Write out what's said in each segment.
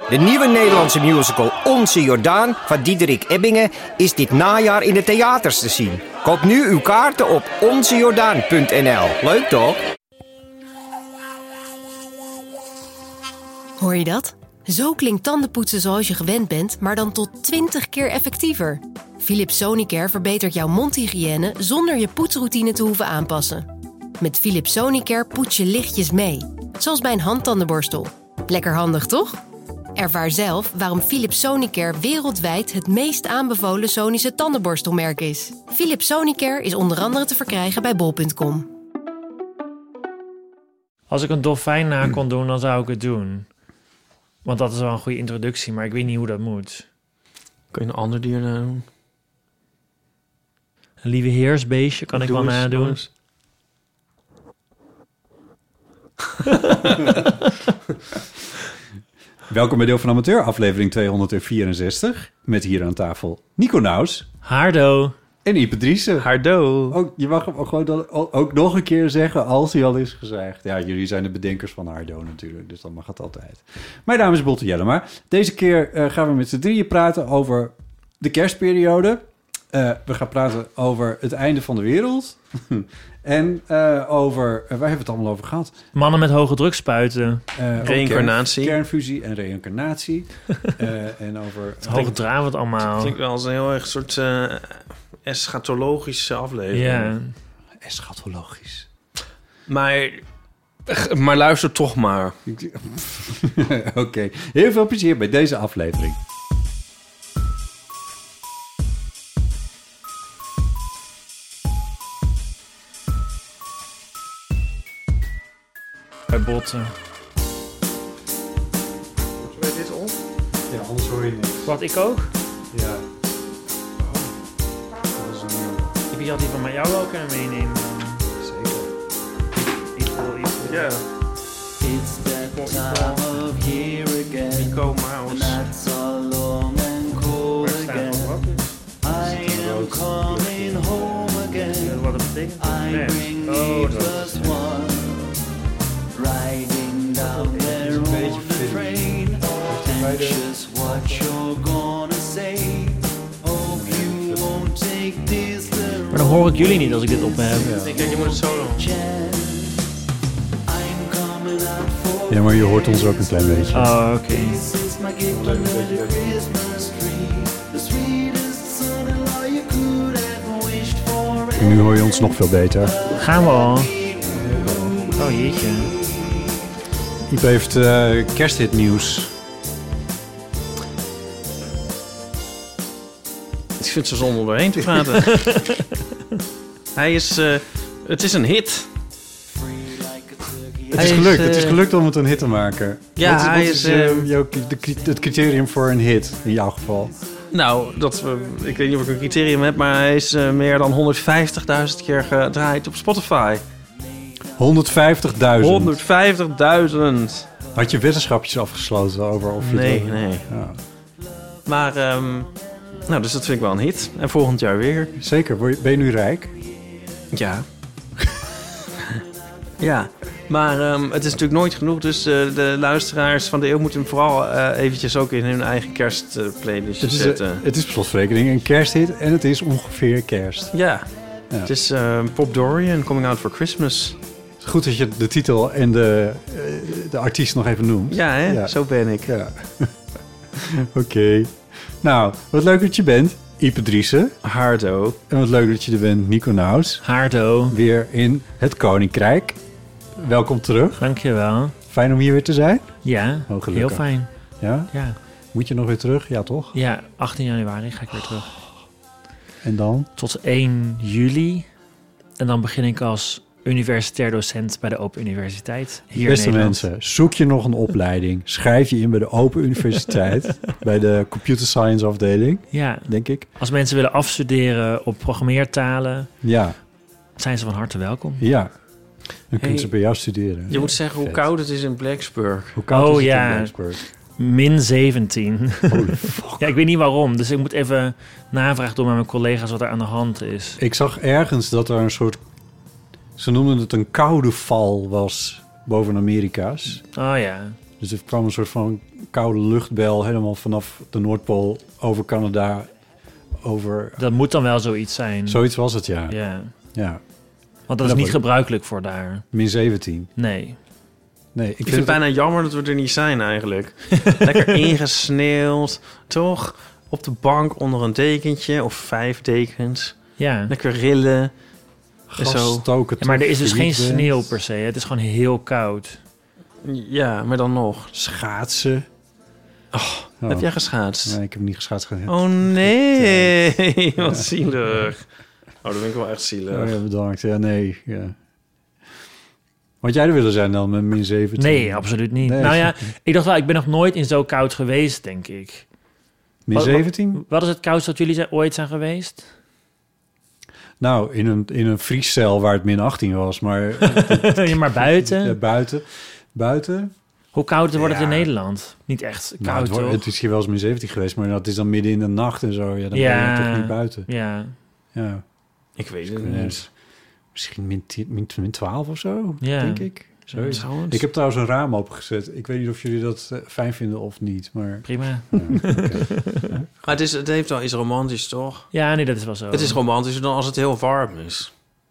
De nieuwe Nederlandse musical Onze Jordaan van Diederik Ebbingen is dit najaar in de theaters te zien. Koop nu uw kaarten op onzejordaan.nl. Leuk toch? Hoor je dat? Zo klinkt tandenpoetsen zoals je gewend bent, maar dan tot 20 keer effectiever. Philips Sonicare verbetert jouw mondhygiëne zonder je poetsroutine te hoeven aanpassen. Met Philips Sonicare poets je lichtjes mee, zoals bij een handtandenborstel. Lekker handig, toch? Ervaar zelf waarom Philips Sonicare wereldwijd het meest aanbevolen Sonische tandenborstelmerk is. Philips Sonicare is onder andere te verkrijgen bij bol.com. Als ik een dolfijn na kon doen, dan zou ik het doen. Want dat is wel een goede introductie, maar ik weet niet hoe dat moet. Kun je een ander dier nadoen? Een lieve heersbeestje kan ik wel nadoen. Welkom bij Deel van Amateur, aflevering 264. Met hier aan tafel Nico Naus. Hardo. En Ipe Driessen. Hardo. Oh, je mag hem ook nog een keer zeggen als hij al is gezegd. Ja, jullie zijn de bedenkers van Hardo natuurlijk, dus dan mag het altijd. Mijn naam is Botte Jellema. Deze keer gaan we met z'n drieën praten over de kerstperiode. We gaan praten over het einde van de wereld. En over... waar hebben we het allemaal over gehad? Mannen met hoge druk spuiten. Reïncarnatie. Kernfusie en reïncarnatie. En over... Het hoogdravend allemaal. Dat klinkt wel als een heel erg soort eschatologische aflevering. Ja. Eschatologisch. Maar luister toch maar. Oké. Heel veel plezier bij deze aflevering. Bij botten. Weet je dit op? Ja, anders hoor je niks. Wat, ik ook? Ja. Dat is nieuw. Ik had die van jou wel kunnen meenemen. Zeker. Ja. It's that time of year again. Nico The Maus. nights are long and cold again. I am coming home again. Wat dat betekent? I bring me plus one. Riding down there on the train. Anxious what you're gonna say. Hope you won't take this the Maar dan hoor ik jullie niet als ik dit op heb. Ik denk, je moet het zo doen. chance. I'm coming out for Ja, maar je hoort ons ook een klein beetje. Oh, oké. This is my gift under the Christmas tree. The sweetest son-in-law you could have wished for. En nu hoor je ons nog veel beter. Gaan we al? Oh, jeetje. Ipe heeft kersthitnieuws. Ik vind het zo zonde om doorheen te praten. Het is een hit. Het is gelukt. Het is gelukt om het een hit te maken. Ja, wat hij is is, het criterium voor een hit in jouw geval? Nou, ik weet niet of ik een criterium heb, maar hij is meer dan 150.000 keer gedraaid op Spotify. 150.000. 150.000. Had je wetenschapjes afgesloten over of je Nee, het nee. Ja. Maar, nou, dus dat vind ik wel een hit. En volgend jaar weer. Zeker. Ben je nu rijk? Ja. Ja. Maar het is natuurlijk nooit genoeg. Dus de luisteraars van de eeuw moeten hem vooral eventjes ook in hun eigen kerstplaylist zetten. Het is per slotverrekening een kersthit en het is ongeveer kerst. Ja. Ja. Het is Pop Dorian, Coming Out for Christmas. Goed dat je de titel en de artiest nog even noemt. Ja, hè? Ja. Zo ben ik. Ja. Oké. Nou, wat leuk dat je bent, Ipe Driessen. Hardo. En wat leuk dat je er bent, Nico Naus. Hardo. Weer in het Koninkrijk. Welkom terug. Dankjewel. Fijn om hier weer te zijn. Ja, Oh, gelukkig. heel fijn. Ja? Ja. Moet je nog weer terug? Ja, toch? Ja, 18 januari ga ik weer terug. En dan? Tot 1 juli. En dan begin ik als universitair docent bij de Open Universiteit. Hier Beste in Nederland. mensen, zoek je nog een opleiding. Schrijf je in bij de Open Universiteit. Bij de Computer Science afdeling, Ja, denk ik. als mensen willen afstuderen op programmeertalen, Ja, zijn ze van harte welkom. ja. Dan kunnen ze Hey, bij jou studeren. Je moet zeggen hoe Vet. koud het is in Blacksburg. Hoe koud Oh, is het ja. in Blacksburg? Min 17. Holy fuck. Ja, ik weet niet waarom. Dus ik moet even navragen door met mijn collega's wat er aan de hand is. Ik zag ergens dat er een soort... Ze noemden het een koude val was boven Amerika's. Oh ja. Dus Dus er kwam een soort van koude luchtbel helemaal vanaf de Noordpool over Canada. Dat moet dan wel zoiets zijn. Zoiets was het, ja. Ja. Want dat is niet gebruikelijk voor daar. Min 17. Nee. Ik vind het bijna jammer dat we er niet zijn eigenlijk. Lekker ingesneeuwd, toch? Op de bank onder een dekentje of 5 dekens. Ja. Lekker rillen. Gas stoken. Ja, maar er is dus geen sneeuw per se. Het is gewoon heel koud. Ja, maar dan nog. Schaatsen. Heb jij geschaatst? Nee, ik heb niet geschaatst. Oh nee, wat zielig. Oh, dat vind ik wel echt zielig. Oh ja, bedankt. Ja, nee. Ja. Had jij er willen zijn dan met min 17? Nee, absoluut niet. Nee. Nou ja, ik dacht wel, ik ben nog nooit in zo koud geweest, denk ik. Min 17? Wat is het koudste dat jullie ooit zijn geweest? Nou, in een vriescel waar het min 18 was, maar... Maar buiten? Buiten? Hoe koud wordt het in Nederland? Niet echt koud, toch? Het is hier wel eens min 17 geweest, maar dat is dan midden in de nacht en zo. Ja, dan ben je toch niet buiten. Ja. Ik weet het niet. Misschien min 12 of zo, denk ik. Ik heb trouwens een raam opengezet. Ik weet niet of jullie dat fijn vinden of niet, maar... Prima. Ja, okay. Maar het heeft wel iets romantisch, toch? Ja, nee, dat is wel zo. Het is romantischer dan als het heel warm is.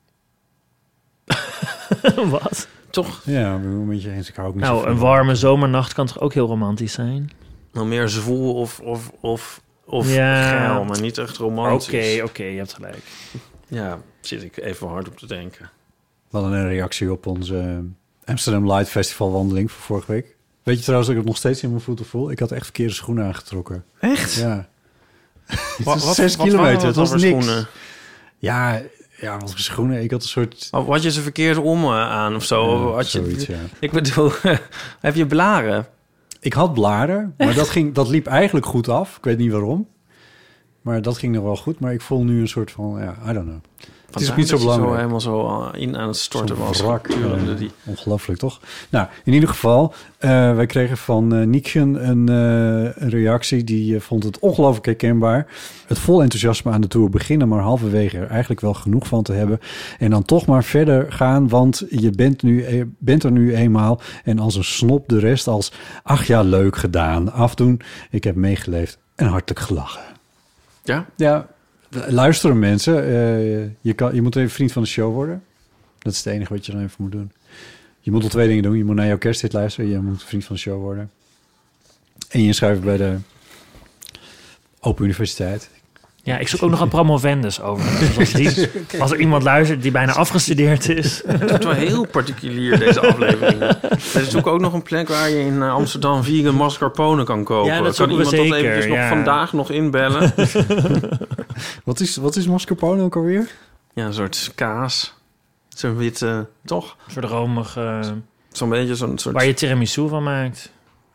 Wat? Toch? Ja, ik ben een beetje eens. Ik hou ook niet een warme zomernacht kan toch ook heel romantisch zijn? Nou, meer zwoel of geil, maar niet echt romantisch. Oké, je hebt gelijk. Ja, zit ik even hard op te denken. We hadden een reactie op onze Amsterdam Light Festival wandeling van vorige week. Weet je trouwens dat ik het nog steeds in mijn voeten voel? Ik had echt verkeerde schoenen aangetrokken. Echt? Ja. Wat 6 kilometer, het was niks. Schoenen? Ja, wat voor schoenen? Ik had een soort... Had je ze verkeerd om aan of zo? Ja, had je, zoiets, ja. Ik bedoel, heb je blaren? Ik had blaren, maar dat liep eigenlijk goed af. Ik weet niet waarom. Maar dat ging nog wel goed. Maar ik voel nu een soort van, I don't know. Het is ook niet zo belangrijk. Zo helemaal zo in aan het storten was. Ongelooflijk, toch? Nou, in ieder geval, wij kregen van Niekjen een reactie. Die vond het ongelooflijk herkenbaar. Het vol enthousiasme aan de tour beginnen, maar halverwege er eigenlijk wel genoeg van te hebben. En dan toch maar verder gaan, want je bent er nu eenmaal. En als een snop de rest als, ach ja, leuk gedaan, afdoen. Ik heb meegeleefd en hartelijk gelachen. Ja? Ja. Luisteren mensen. Je moet even vriend van de show worden. Dat is het enige wat je dan even moet doen. Je moet al 2 dingen doen. Je moet naar jouw kersthit luisteren. Je moet vriend van de show worden. En je inschrijven bij de Open Universiteit. Ja, ik zoek ook nog een promovendus over. Dus als er iemand luistert die bijna afgestudeerd is. Het is wel heel particulier, deze aflevering. Er is ook nog een plek waar je in Amsterdam vegan mascarpone kan kopen. Ja, dat kan iemand dat zeker, eventjes nog vandaag nog inbellen? Wat is mascarpone ook alweer? Ja, een soort kaas. Zo'n witte, toch? Een soort romig... Zo'n beetje zo'n soort... Waar je tiramisu van maakt.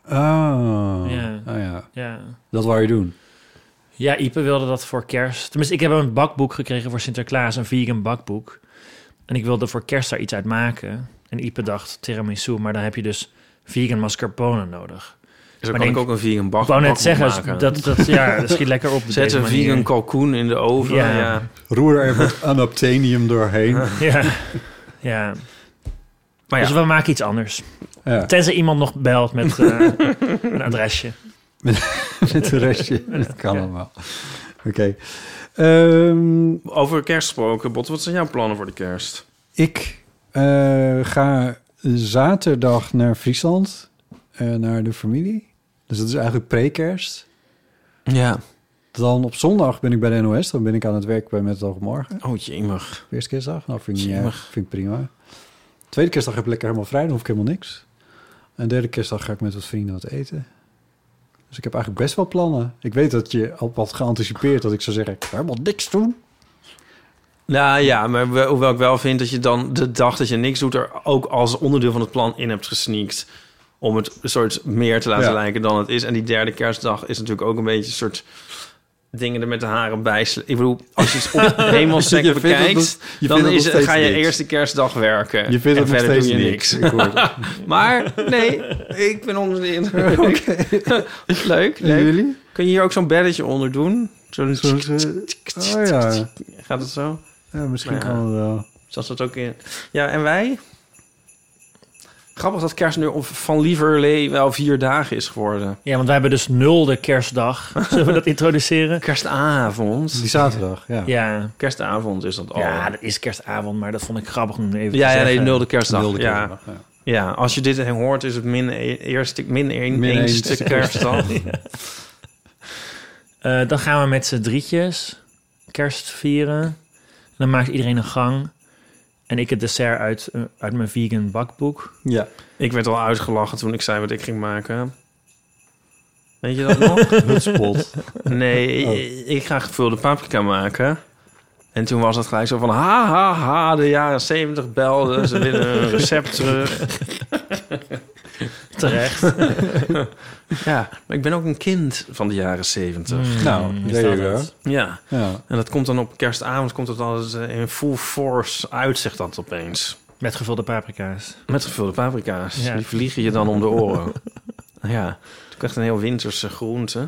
Ja. Dat wou je doen. Ja, Ipe wilde dat voor kerst. Tenminste, ik heb een bakboek gekregen voor Sinterklaas, een vegan bakboek. En ik wilde voor kerst daar iets uit maken. En Ipe dacht tiramisu, maar dan heb je dus vegan mascarpone nodig. Dus dan kan ik ook een vegan bakboek maken. Ik wou net zeggen, dat schiet lekker op. Zet een vegan kalkoen in de oven. Ja. Roer er wat anaptenium doorheen. Ja. Maar dus we maken iets anders. Ja. Tenzij iemand nog belt met een adresje. Met een restje. Dat kan allemaal. Oké. Over kerst gesproken, Botte, wat zijn jouw plannen voor de kerst? Ik ga zaterdag naar Friesland. Naar de familie. Dus dat is eigenlijk pre-kerst. Ja. Dan op zondag ben ik bij de NOS. Dan ben ik aan het werk bij Met het Oog op Morgen. Oh, jemig. Eerste kerstdag. Nou, vind ik prima. Tweede kerstdag heb ik lekker helemaal vrij. Dan hoef ik helemaal niks. En derde kerstdag ga ik met wat vrienden wat eten. Dus ik heb eigenlijk best wel plannen. Ik weet dat je al had geanticipeerd dat ik zou zeggen, ik ga helemaal niks doen. Nou ja, maar hoewel ik wel vind dat je dan de dag dat je niks doet er ook als onderdeel van het plan in hebt gesneakt. Om het een soort meer te laten lijken dan het is. En die derde kerstdag is natuurlijk ook een beetje een soort dingen er met de haren bij. Ik bedoel, als je het op hemelstek bekijkt, dan ga je eerste kerstdag werken. Je vindt en het verder nog doe je niks. niks. Maar nee, ik ben onder de indruk. Leuk. En jullie? Kun je hier ook zo'n belletje onder doen? Oh ja. Gaat het zo? Ja, misschien kan het wel. Zat dat ook in? Ja, en wij? Grappig dat kerst nu van lieverlee wel 4 dagen is geworden. Ja, want wij hebben dus 0e kerstdag. Zullen we dat introduceren? Kerstavond. Die zaterdag, ja. Ja. Kerstavond is dat al. Ja, dat is kerstavond, maar dat vond ik grappig om even te Ja, zeggen. nee, 0e kerstdag. Wilde Ja. kerstdag, ja. Ja, als je dit hoort, is het min 1ste kerstdag. Dan gaan we met z'n drietjes kerst vieren. En dan maakt iedereen een gang. En ik het dessert uit mijn vegan bakboek. Ja. Ik werd al uitgelachen toen ik zei wat ik ging maken. Weet je dat nog? Hutspot. Nee, ik ga gevulde paprika maken. En toen was het gelijk zo van... ha, de jaren 70 belden. Ze willen een recept terug. Terecht. Ja, maar ik ben ook een kind van de jaren 70. Nou, is there dat you go. het? Ja, Ja. en dat komt dan op kerstavond... komt het altijd in full force uit, zegt dat opeens. Met gevulde paprika's. Met gevulde paprika's. Ja. Die vliegen je dan om de oren. Ja, het is echt een heel winterse groente.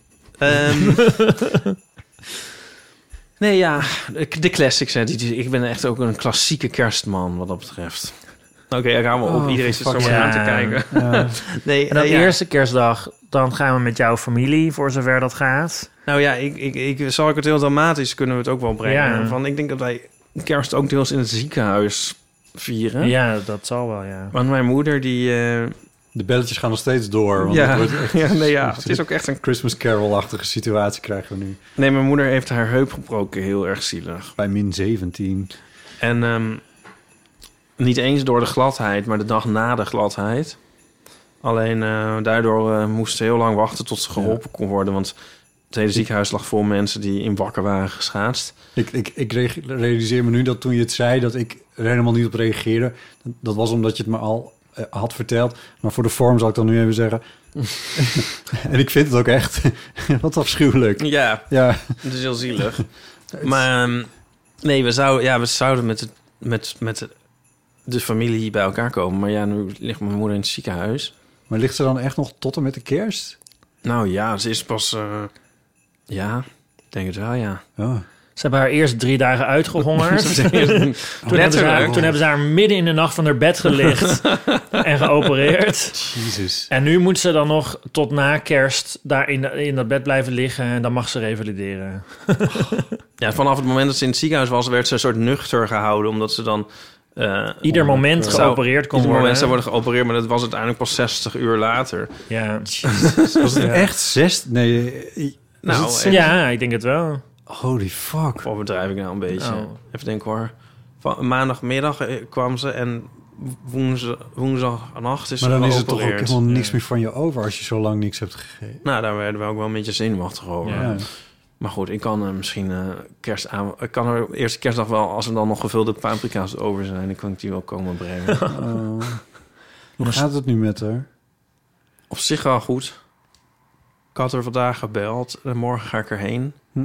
Nee, ja, de classics. Hè, ik ben echt ook een klassieke kerstman wat dat betreft. Oké, gaan we op. Iedereen zit zo maar ja. aan te kijken. Ja. Nee, En dan ja. eerste kerstdag, dan gaan we met jouw familie, voor zover dat gaat. Nou ja, zal ik het heel dramatisch kunnen we het ook wel brengen. Ja. Van, ik denk dat wij kerst ook deels in het ziekenhuis vieren. Ja, dat zal wel, ja. Want mijn moeder die... De belletjes gaan nog steeds door. Want ja, het wordt echt het is ook echt een... Christmas Carol-achtige situatie krijgen we nu. Nee, mijn moeder heeft haar heup gebroken, heel erg zielig. Bij min 17. En niet eens door de gladheid, maar de dag na de gladheid. Alleen daardoor moest ze heel lang wachten tot ze geholpen kon worden. Want het hele ziekenhuis lag vol mensen die in wakker waren geschaatst. Ik realiseer me nu dat toen je het zei... dat ik er helemaal niet op reageerde. Dat was omdat je het me al had verteld. Maar voor de vorm zal ik dan nu even zeggen... en ik vind het ook echt... wat afschuwelijk. Ja, Ja, het is heel zielig. Maar nee, we zouden met de familie bij elkaar komen. Maar ja, nu ligt mijn moeder in het ziekenhuis. maar ligt ze dan echt nog tot en met de kerst? Nou ja, ze is pas... ja, ik denk het wel, ja. Oh. Ze hebben haar eerst 3 dagen uitgehongerd. Toen Letterlijk. hebben ze haar midden in de nacht van haar bed gelicht en geopereerd. Jezus. En nu moet ze dan nog tot na kerst daar in dat bed blijven liggen en dan mag ze revalideren. Ja, vanaf het moment dat ze in het ziekenhuis was, werd ze een soort nuchter gehouden. Omdat ze dan... Ieder moment geopereerd kon ieder worden. moment zou worden geopereerd, maar dat was uiteindelijk pas 60 uur later. Ja. Was het echt 6? Nee. Nou, was het Ja, ik denk het wel. holy fuck. Of bedrijf ik nou een beetje? Oh. Even denken hoor. Maandagmiddag kwam ze en woensdagnacht is Maar ze dan is er toch ook geopereerd. helemaal niks meer van je over... als je zo lang niks hebt gegeten. Nou, daar werden we ook wel een beetje zenuwachtig over. Ja. Ja. Maar goed, ik kan misschien kerstavond... Ik kan er eerste kerstdag wel, als er dan nog gevulde paprika's over zijn... dan kan ik die wel komen brengen. Hoe gaat het nu met haar? Op zich wel goed. Ik had er vandaag gebeld en morgen ga ik erheen. Hm.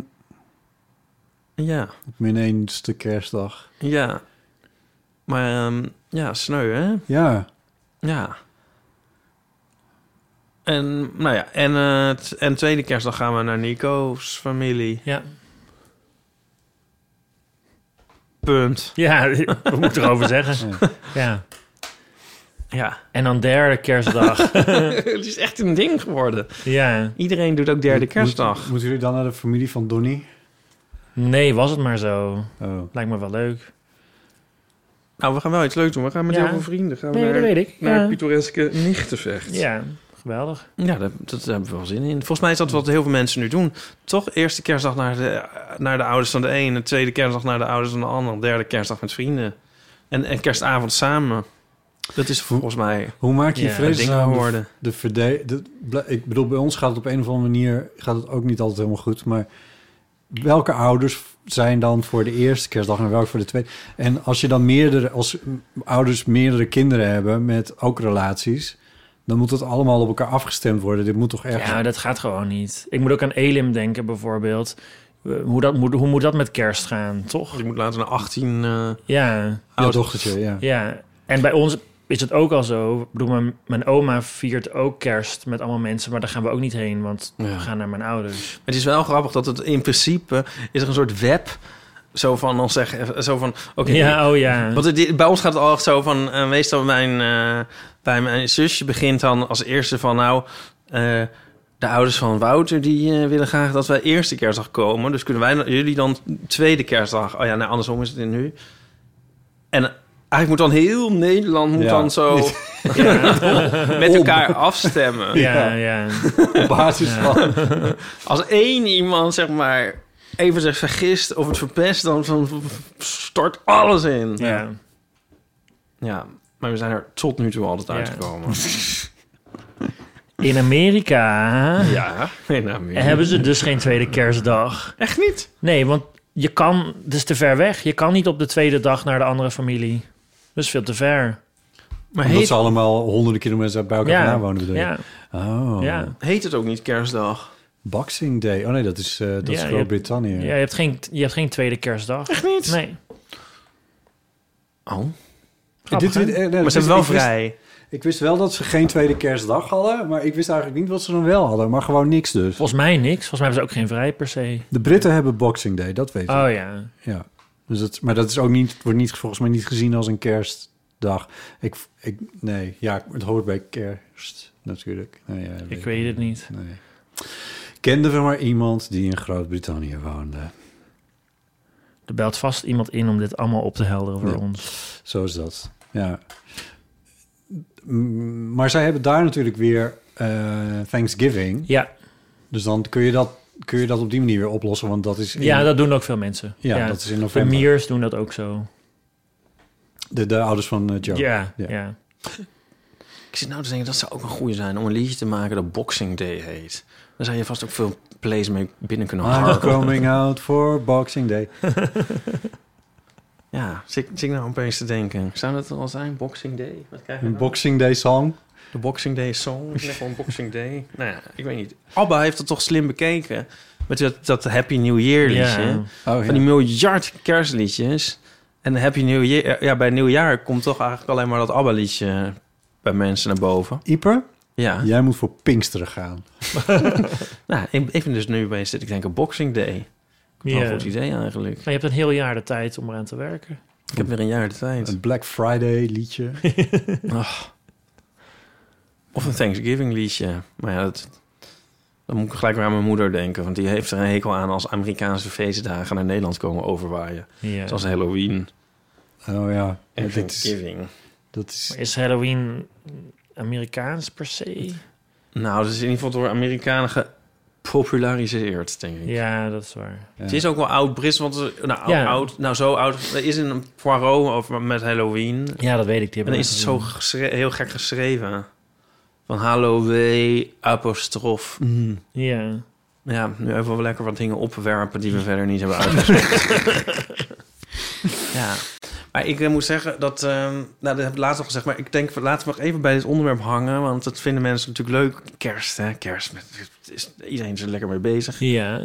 Ja, Op min 1ste kerstdag. ja. Maar ja, sneu hè? Ja. Ja. En nou ja, en tweede kerstdag gaan we naar Nico's familie. Ja. Punt. Ja, we moeten erover zeggen. Ja. Ja. En dan derde kerstdag. Het is echt een ding geworden. Ja. Iedereen doet ook derde kerstdag. Moeten jullie dan naar de familie van Donnie? Nee, was het maar zo. Oh. Lijkt me wel leuk. Nou, we gaan wel iets leuks doen. We gaan met Ja. heel veel vrienden gaan we Nee, naar, dat weet ik. naar Ja. het pittoreske Nichtenvecht. Ja, geweldig. Ja, dat hebben we wel zin in. Volgens mij is dat wat heel veel mensen nu doen. Toch eerste kerstdag naar de ouders van de een... de tweede kerstdag naar de ouders van de ander... derde kerstdag met vrienden. En kerstavond samen. Dat is volgens mij Hoe maak je Ja, vredesnaam dingen worden. ik bedoel, bij ons gaat het op een of andere manier... gaat het ook niet altijd helemaal goed, maar... welke ouders zijn dan voor de eerste kerstdag en welke voor de tweede? En als je dan als ouders meerdere kinderen hebben met ook relaties... dan moet het allemaal op elkaar afgestemd worden. Dit moet toch echt... Ja, dat gaat gewoon niet. Ik moet ook aan Elim denken bijvoorbeeld. Hoe moet dat met kerst gaan, toch? Je moet later naar 18... Ja, Jouw dochtertje, ja. ja. En bij ons is het ook al zo. Ik bedoel, mijn oma viert ook kerst met allemaal mensen... maar daar gaan we ook niet heen, want we gaan naar mijn ouders. Het is wel grappig dat het in principe... is er een soort web zo van dan zeggen, zo van oké. Ja, oh ja. Want bij ons gaat het al echt zo van meestal bij mijn zusje begint dan als eerste van de ouders van Wouter die willen graag dat wij eerste kerstdag komen. Dus kunnen jullie dan tweede kerstdag? Oh ja, nee, andersom is het nu. En eigenlijk moet dan heel Nederland dan zo met elkaar afstemmen. Ja. Op basis van... Als één iemand, zeg maar, even zich vergist of het verpest, dan stort alles in. Ja, maar we zijn er tot nu toe altijd uitgekomen. In Amerika hebben ze dus geen tweede kerstdag. Echt niet? Nee, want het is te ver weg. Je kan niet op de tweede dag naar de andere familie. Dat is veel te ver. Maar omdat ze allemaal honderden kilometers bij elkaar vandaan wonen, bedoel je? Ja. Oh. Ja. Heet het ook niet kerstdag? Boxing Day. Oh nee, dat is Groot-Brittannië. Ja, je hebt geen tweede kerstdag. Echt niet? Nee. Oh. Grappig, maar ze hebben wel vrij. Ik wist wel dat ze geen tweede kerstdag hadden, maar ik wist eigenlijk niet wat ze dan wel hadden. Maar gewoon niks dus. Volgens mij niks. Volgens mij hebben ze ook geen vrij per se. De Britten hebben Boxing Day, dat weet ik. Oh ja. Ja. Dus maar dat is ook niet, wordt volgens mij niet gezien als een kerstdag. Het hoort bij kerst natuurlijk. Ik weet het niet. Nee. Kenden we maar iemand die in Groot-Brittannië woonde. Er belt vast iemand in om dit allemaal op te helderen voor ons. Zo is dat, ja. Maar zij hebben daar natuurlijk weer Thanksgiving. Ja. Dus dan kun je dat op die manier weer oplossen, want dat is... dat doen ook veel mensen. Ja, dat is in november. De Miers doen dat ook zo. De ouders van Joe. Ja. Ik zit nou te denken, dat zou ook een goeie zijn om een liedje te maken dat Boxing Day heet. Dan zou je vast ook veel plays mee binnen kunnen halen. I'm coming out for Boxing Day. Ja, zit ik nou opeens te denken. Zou dat al zijn? Boxing Day? Wat krijg je Een dan? Boxing Day song? De Boxing Day song? Of gewoon Boxing Day? Nou ja, ik weet niet. ABBA heeft het toch slim bekeken. Met dat Happy New Year liedje. Ja. Oh, Van die miljard kerstliedjes. En Happy New Year... bij Nieuwjaar komt toch eigenlijk alleen maar dat ABBA-liedje bij mensen naar boven. Ieper? Ja. Jij moet voor Pinksteren gaan. Nou, ik vind dus nu opeens ik denk Boxing Day. Wel een goed idee eigenlijk. Maar je hebt een heel jaar de tijd om eraan te werken. Ik heb weer een jaar de tijd. Een Black Friday liedje. Of een Thanksgiving liedje. Maar ja, dan moet ik gelijk weer aan mijn moeder denken. Want die heeft er een hekel aan als Amerikaanse feestdagen naar Nederland komen overwaaien. Ja. Zoals Halloween Oh ja. en Thanksgiving. Dat is... Maar is Halloween Amerikaans per se? Nou, dat is in ieder geval door Amerikanen gepopulariseerd, denk ik. Ja, dat is waar. Ja. Het is ook wel oud-Brits, want zo oud. Er is een Poirot over met Halloween. Ja, dat weet ik. En dan is het zo heel gek geschreven. Van Halloween, apostrof. Ja. Ja, nu even wel lekker wat dingen opwerpen die we verder niet hebben uitgesproken. Ja. Maar ik moet zeggen dat... dat heb ik laatst al gezegd, maar ik denk... laten we nog even bij dit onderwerp hangen. Want dat vinden mensen natuurlijk leuk. Kerst, hè? Kerst. Iedereen is er lekker mee bezig. Ja.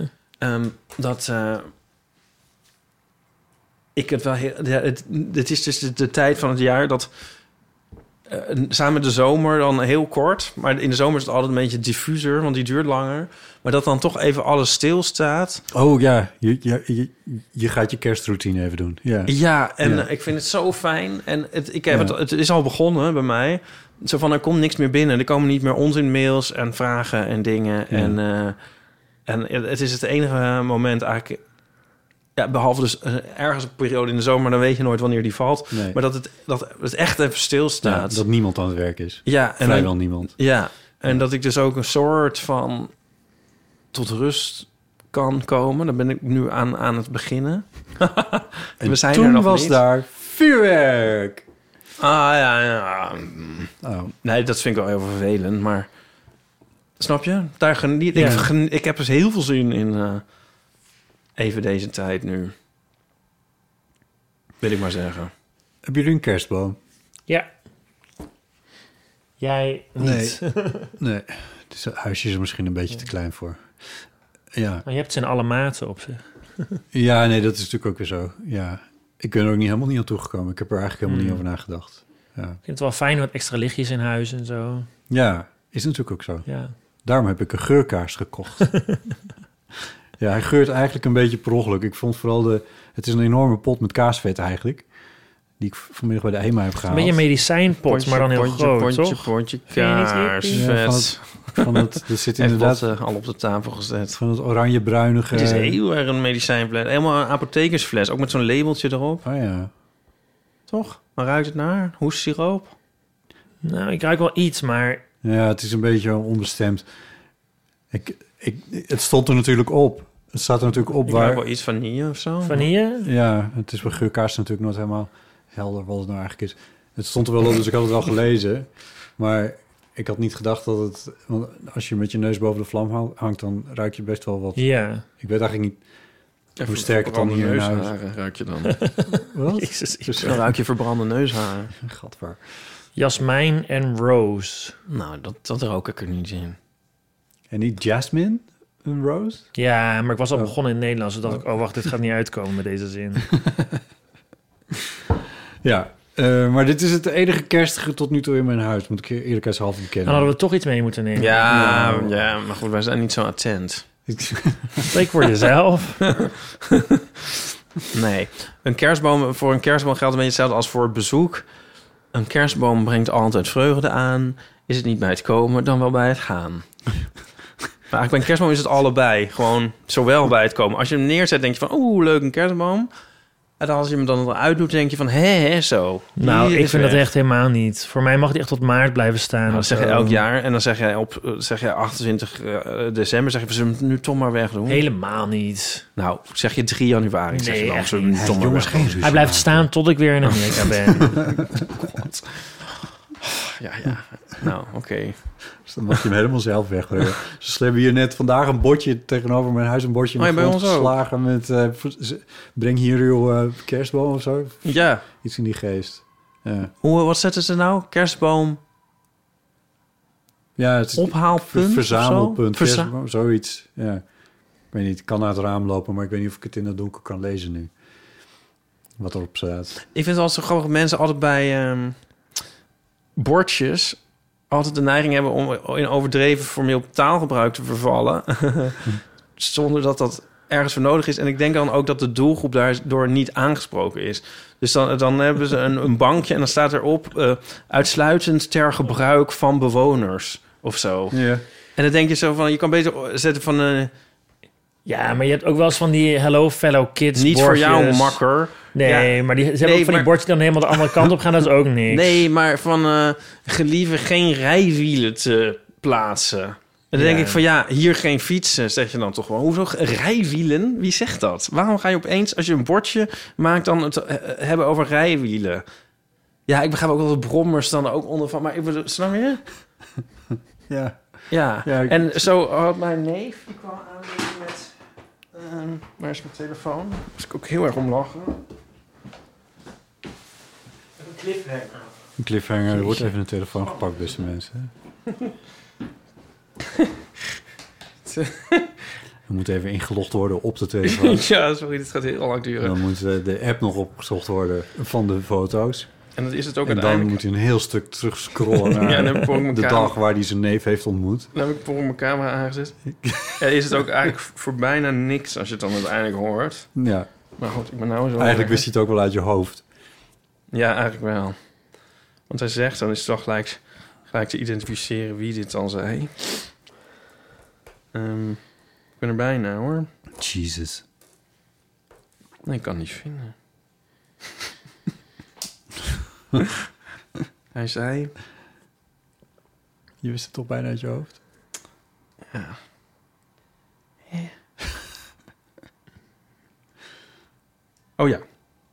Ik het wel heel... Het is dus de tijd van het jaar dat... samen met de zomer dan heel kort. Maar in de zomer is het altijd een beetje diffuser, want die duurt langer. Maar dat dan toch even alles stilstaat. Oh ja, je gaat je kerstroutine even doen. Ja, Ik vind het zo fijn. En het is al begonnen bij mij. Zo van, er komt niks meer binnen. Er komen niet meer onzin mails en vragen en dingen. Ja. En het is het enige moment eigenlijk... Ja, behalve dus ergens een periode in de zomer, dan weet je nooit wanneer die valt. Nee. Maar dat het echt even stilstaat. Ja, dat niemand aan het werk is. Ja, en vrijwel niemand. Ja, en dat ik dus ook een soort van tot rust kan komen. Dan ben ik nu aan het beginnen. En we zijn toen er nog was niet. Daar vuurwerk. Ah, ja. Oh. Nee, dat vind ik wel heel vervelend, maar... Snap je? Daar geniet ik heb dus heel veel zin in... even deze tijd nu. Wil ik maar zeggen. Hebben jullie een kerstboom? Ja. Jij niet. Nee. Dus het huisje is er misschien een beetje te klein voor. Ja. Maar je hebt ze in alle maten op zich. Ja, nee, dat is natuurlijk ook weer zo. Ja. Ik ben er ook helemaal niet aan toegekomen. Ik heb er eigenlijk helemaal niet over nagedacht. Ja. Ik vind het wel fijn wat extra lichtjes in huis en zo. Ja, is natuurlijk ook zo. Ja. Daarom heb ik een geurkaars gekocht. Ja, hij geurt eigenlijk een beetje per ongeluk. Ik vond vooral het is een enorme pot met kaasvet eigenlijk. Die ik vanmiddag bij de HEMA heb gehaald. Een beetje een medicijnpot, maar dan heel groot, toch? Pontje, Vind je niet kaarsvet. Er zit Heeft inderdaad dat al op de tafel gezet. van het oranje-bruinige... Het is heel erg een medicijnfles. Helemaal een apothekersfles. Ook met zo'n labeltje erop. Oh ja. Toch? Waar ruikt het naar? Hoestsiroop? Nou, ik ruik wel iets, maar... Ja, het is een beetje onbestemd. Het stond er natuurlijk op. Het staat er natuurlijk op Ik ruik waar... wel iets vanille of zo. Vanille? Ja, het is bij geurkaars natuurlijk nooit helemaal helder wat het nou eigenlijk is. Het stond er wel op, dus ik had het wel gelezen. Maar ik had niet gedacht dat het... Want als je met je neus boven de vlam hangt, dan ruik je best wel wat... Ja. Ik weet eigenlijk niet hoe sterk het dan hier in huis... neusharen ruik je dan. Wat? Jezus. Dan ruik je verbrande neusharen. Gadver. Jasmijn en rose. Nou, dat rook ik er niet in. En niet Jasmine? Een rose? Ja, maar ik was al begonnen in het Nederlands. Dus dacht ik, oh wacht, dit gaat niet uitkomen met deze zin. Ja, maar dit is het enige kerstige tot nu toe in mijn huis. Moet ik eerlijkheidshalve bekennen. Dan hadden we toch iets mee moeten nemen. Ja, maar goed, wij zijn niet zo attent. Spreek voor jezelf. Nee. Voor een kerstboom geldt een beetje hetzelfde als voor het bezoek. Een kerstboom brengt altijd vreugde aan. Is het niet bij het komen, dan wel bij het gaan. Maar eigenlijk bij een kerstboom is het allebei. Gewoon zowel bij het komen. Als je hem neerzet, denk je van... oeh, leuk, een kerstboom. En als je hem dan eruit doet, denk je van... hè, zo. Nou, ik vind dat echt helemaal niet. Voor mij mag die echt tot maart blijven staan. Nou, dat zeg je elk jaar. En dan zeg jij 28 december... zeg je, we zullen hem nu toch maar wegdoen. Helemaal niet. Nou, zeg je 3 januari. Nee, zeg je dan, echt zullen we hem niet. toch maar jongens, wegdoen. geen ruzie Hij blijft maken. staan tot ik weer in Amerika ben. Ja. Nou, oké. Dus dan mag je hem helemaal zelf wegbrengen. Ze hebben hier net vandaag een bordje tegenover mijn huis... een bordje in Oh, de ja, bij grond ons ook. geslagen met... breng hier uw kerstboom of zo. Ja. Iets in die geest. Ja, Wat zetten ze nou? Kerstboom, ja het is ophaalpunt? verzamelpunt, of zo? kerstboom, zoiets. Ja. Ik weet niet, ik kan naar het raam lopen... maar ik weet niet of ik het in het donker kan lezen nu. Wat erop staat. Ik vind het altijd zo grappig dat mensen altijd bij bordjes... altijd de neiging hebben om in overdreven formeel taalgebruik te vervallen. Zonder dat dat ergens voor nodig is. En ik denk dan ook dat de doelgroep daardoor niet aangesproken is. Dus dan hebben ze een bankje en dan staat erop... uitsluitend ter gebruik van bewoners of zo. Ja. En dan denk je zo van... je kan beter zetten van... Ja, maar je hebt ook wel eens van die Hello Fellow Kids niet voor bordjes. jou makker. Nee, Ja. maar ze hebben Nee, ook van die maar- bordjes die dan helemaal de andere kant op gaan. Dat is ook niks. Nee, maar van gelieve geen rijwielen te plaatsen. En dan denk ik van ja, hier geen fietsen, zeg je dan toch wel. Hoezo rijwielen? Wie zegt dat? Waarom ga je opeens, als je een bordje maakt, dan het hebben over rijwielen? Ja, ik begrijp ook wel de brommers dan ook onder van. Maar ik bedoel, snap je? Ja. Ja. Ja, ik- En zo had mijn neef, die kwam aanbieden met... waar is mijn telefoon? Daar moest ik ook heel erg om lachen. Een cliffhanger. Een cliffhanger, er wordt even een telefoon gepakt, beste mensen. Er moet even ingelogd worden op de telefoon. Ja, sorry, dit gaat heel lang En duren. dan moet de app nog opgezocht worden van de foto's. En dat is het ook En dan uiteindelijk. moet hij een heel stuk terug scrollen naar Ja, dan heb ik ook mijn de camera. dag waar hij zijn neef heeft ontmoet. Dan heb ik voor mijn camera aangezet. Ja, is het ook eigenlijk voor bijna niks als je het dan uiteindelijk hoort. Ja, Maar goed, ik ben nou zo... eigenlijk wist hij het ook wel uit je hoofd. Ja, eigenlijk wel. Want hij zegt, dan is het toch gelijk te identificeren wie dit dan zei. Ik ben er bijna, hoor. Jesus. Nee, ik kan het niet vinden. Hij zei... Je wist het toch bijna uit je hoofd? Ja. Oh ja.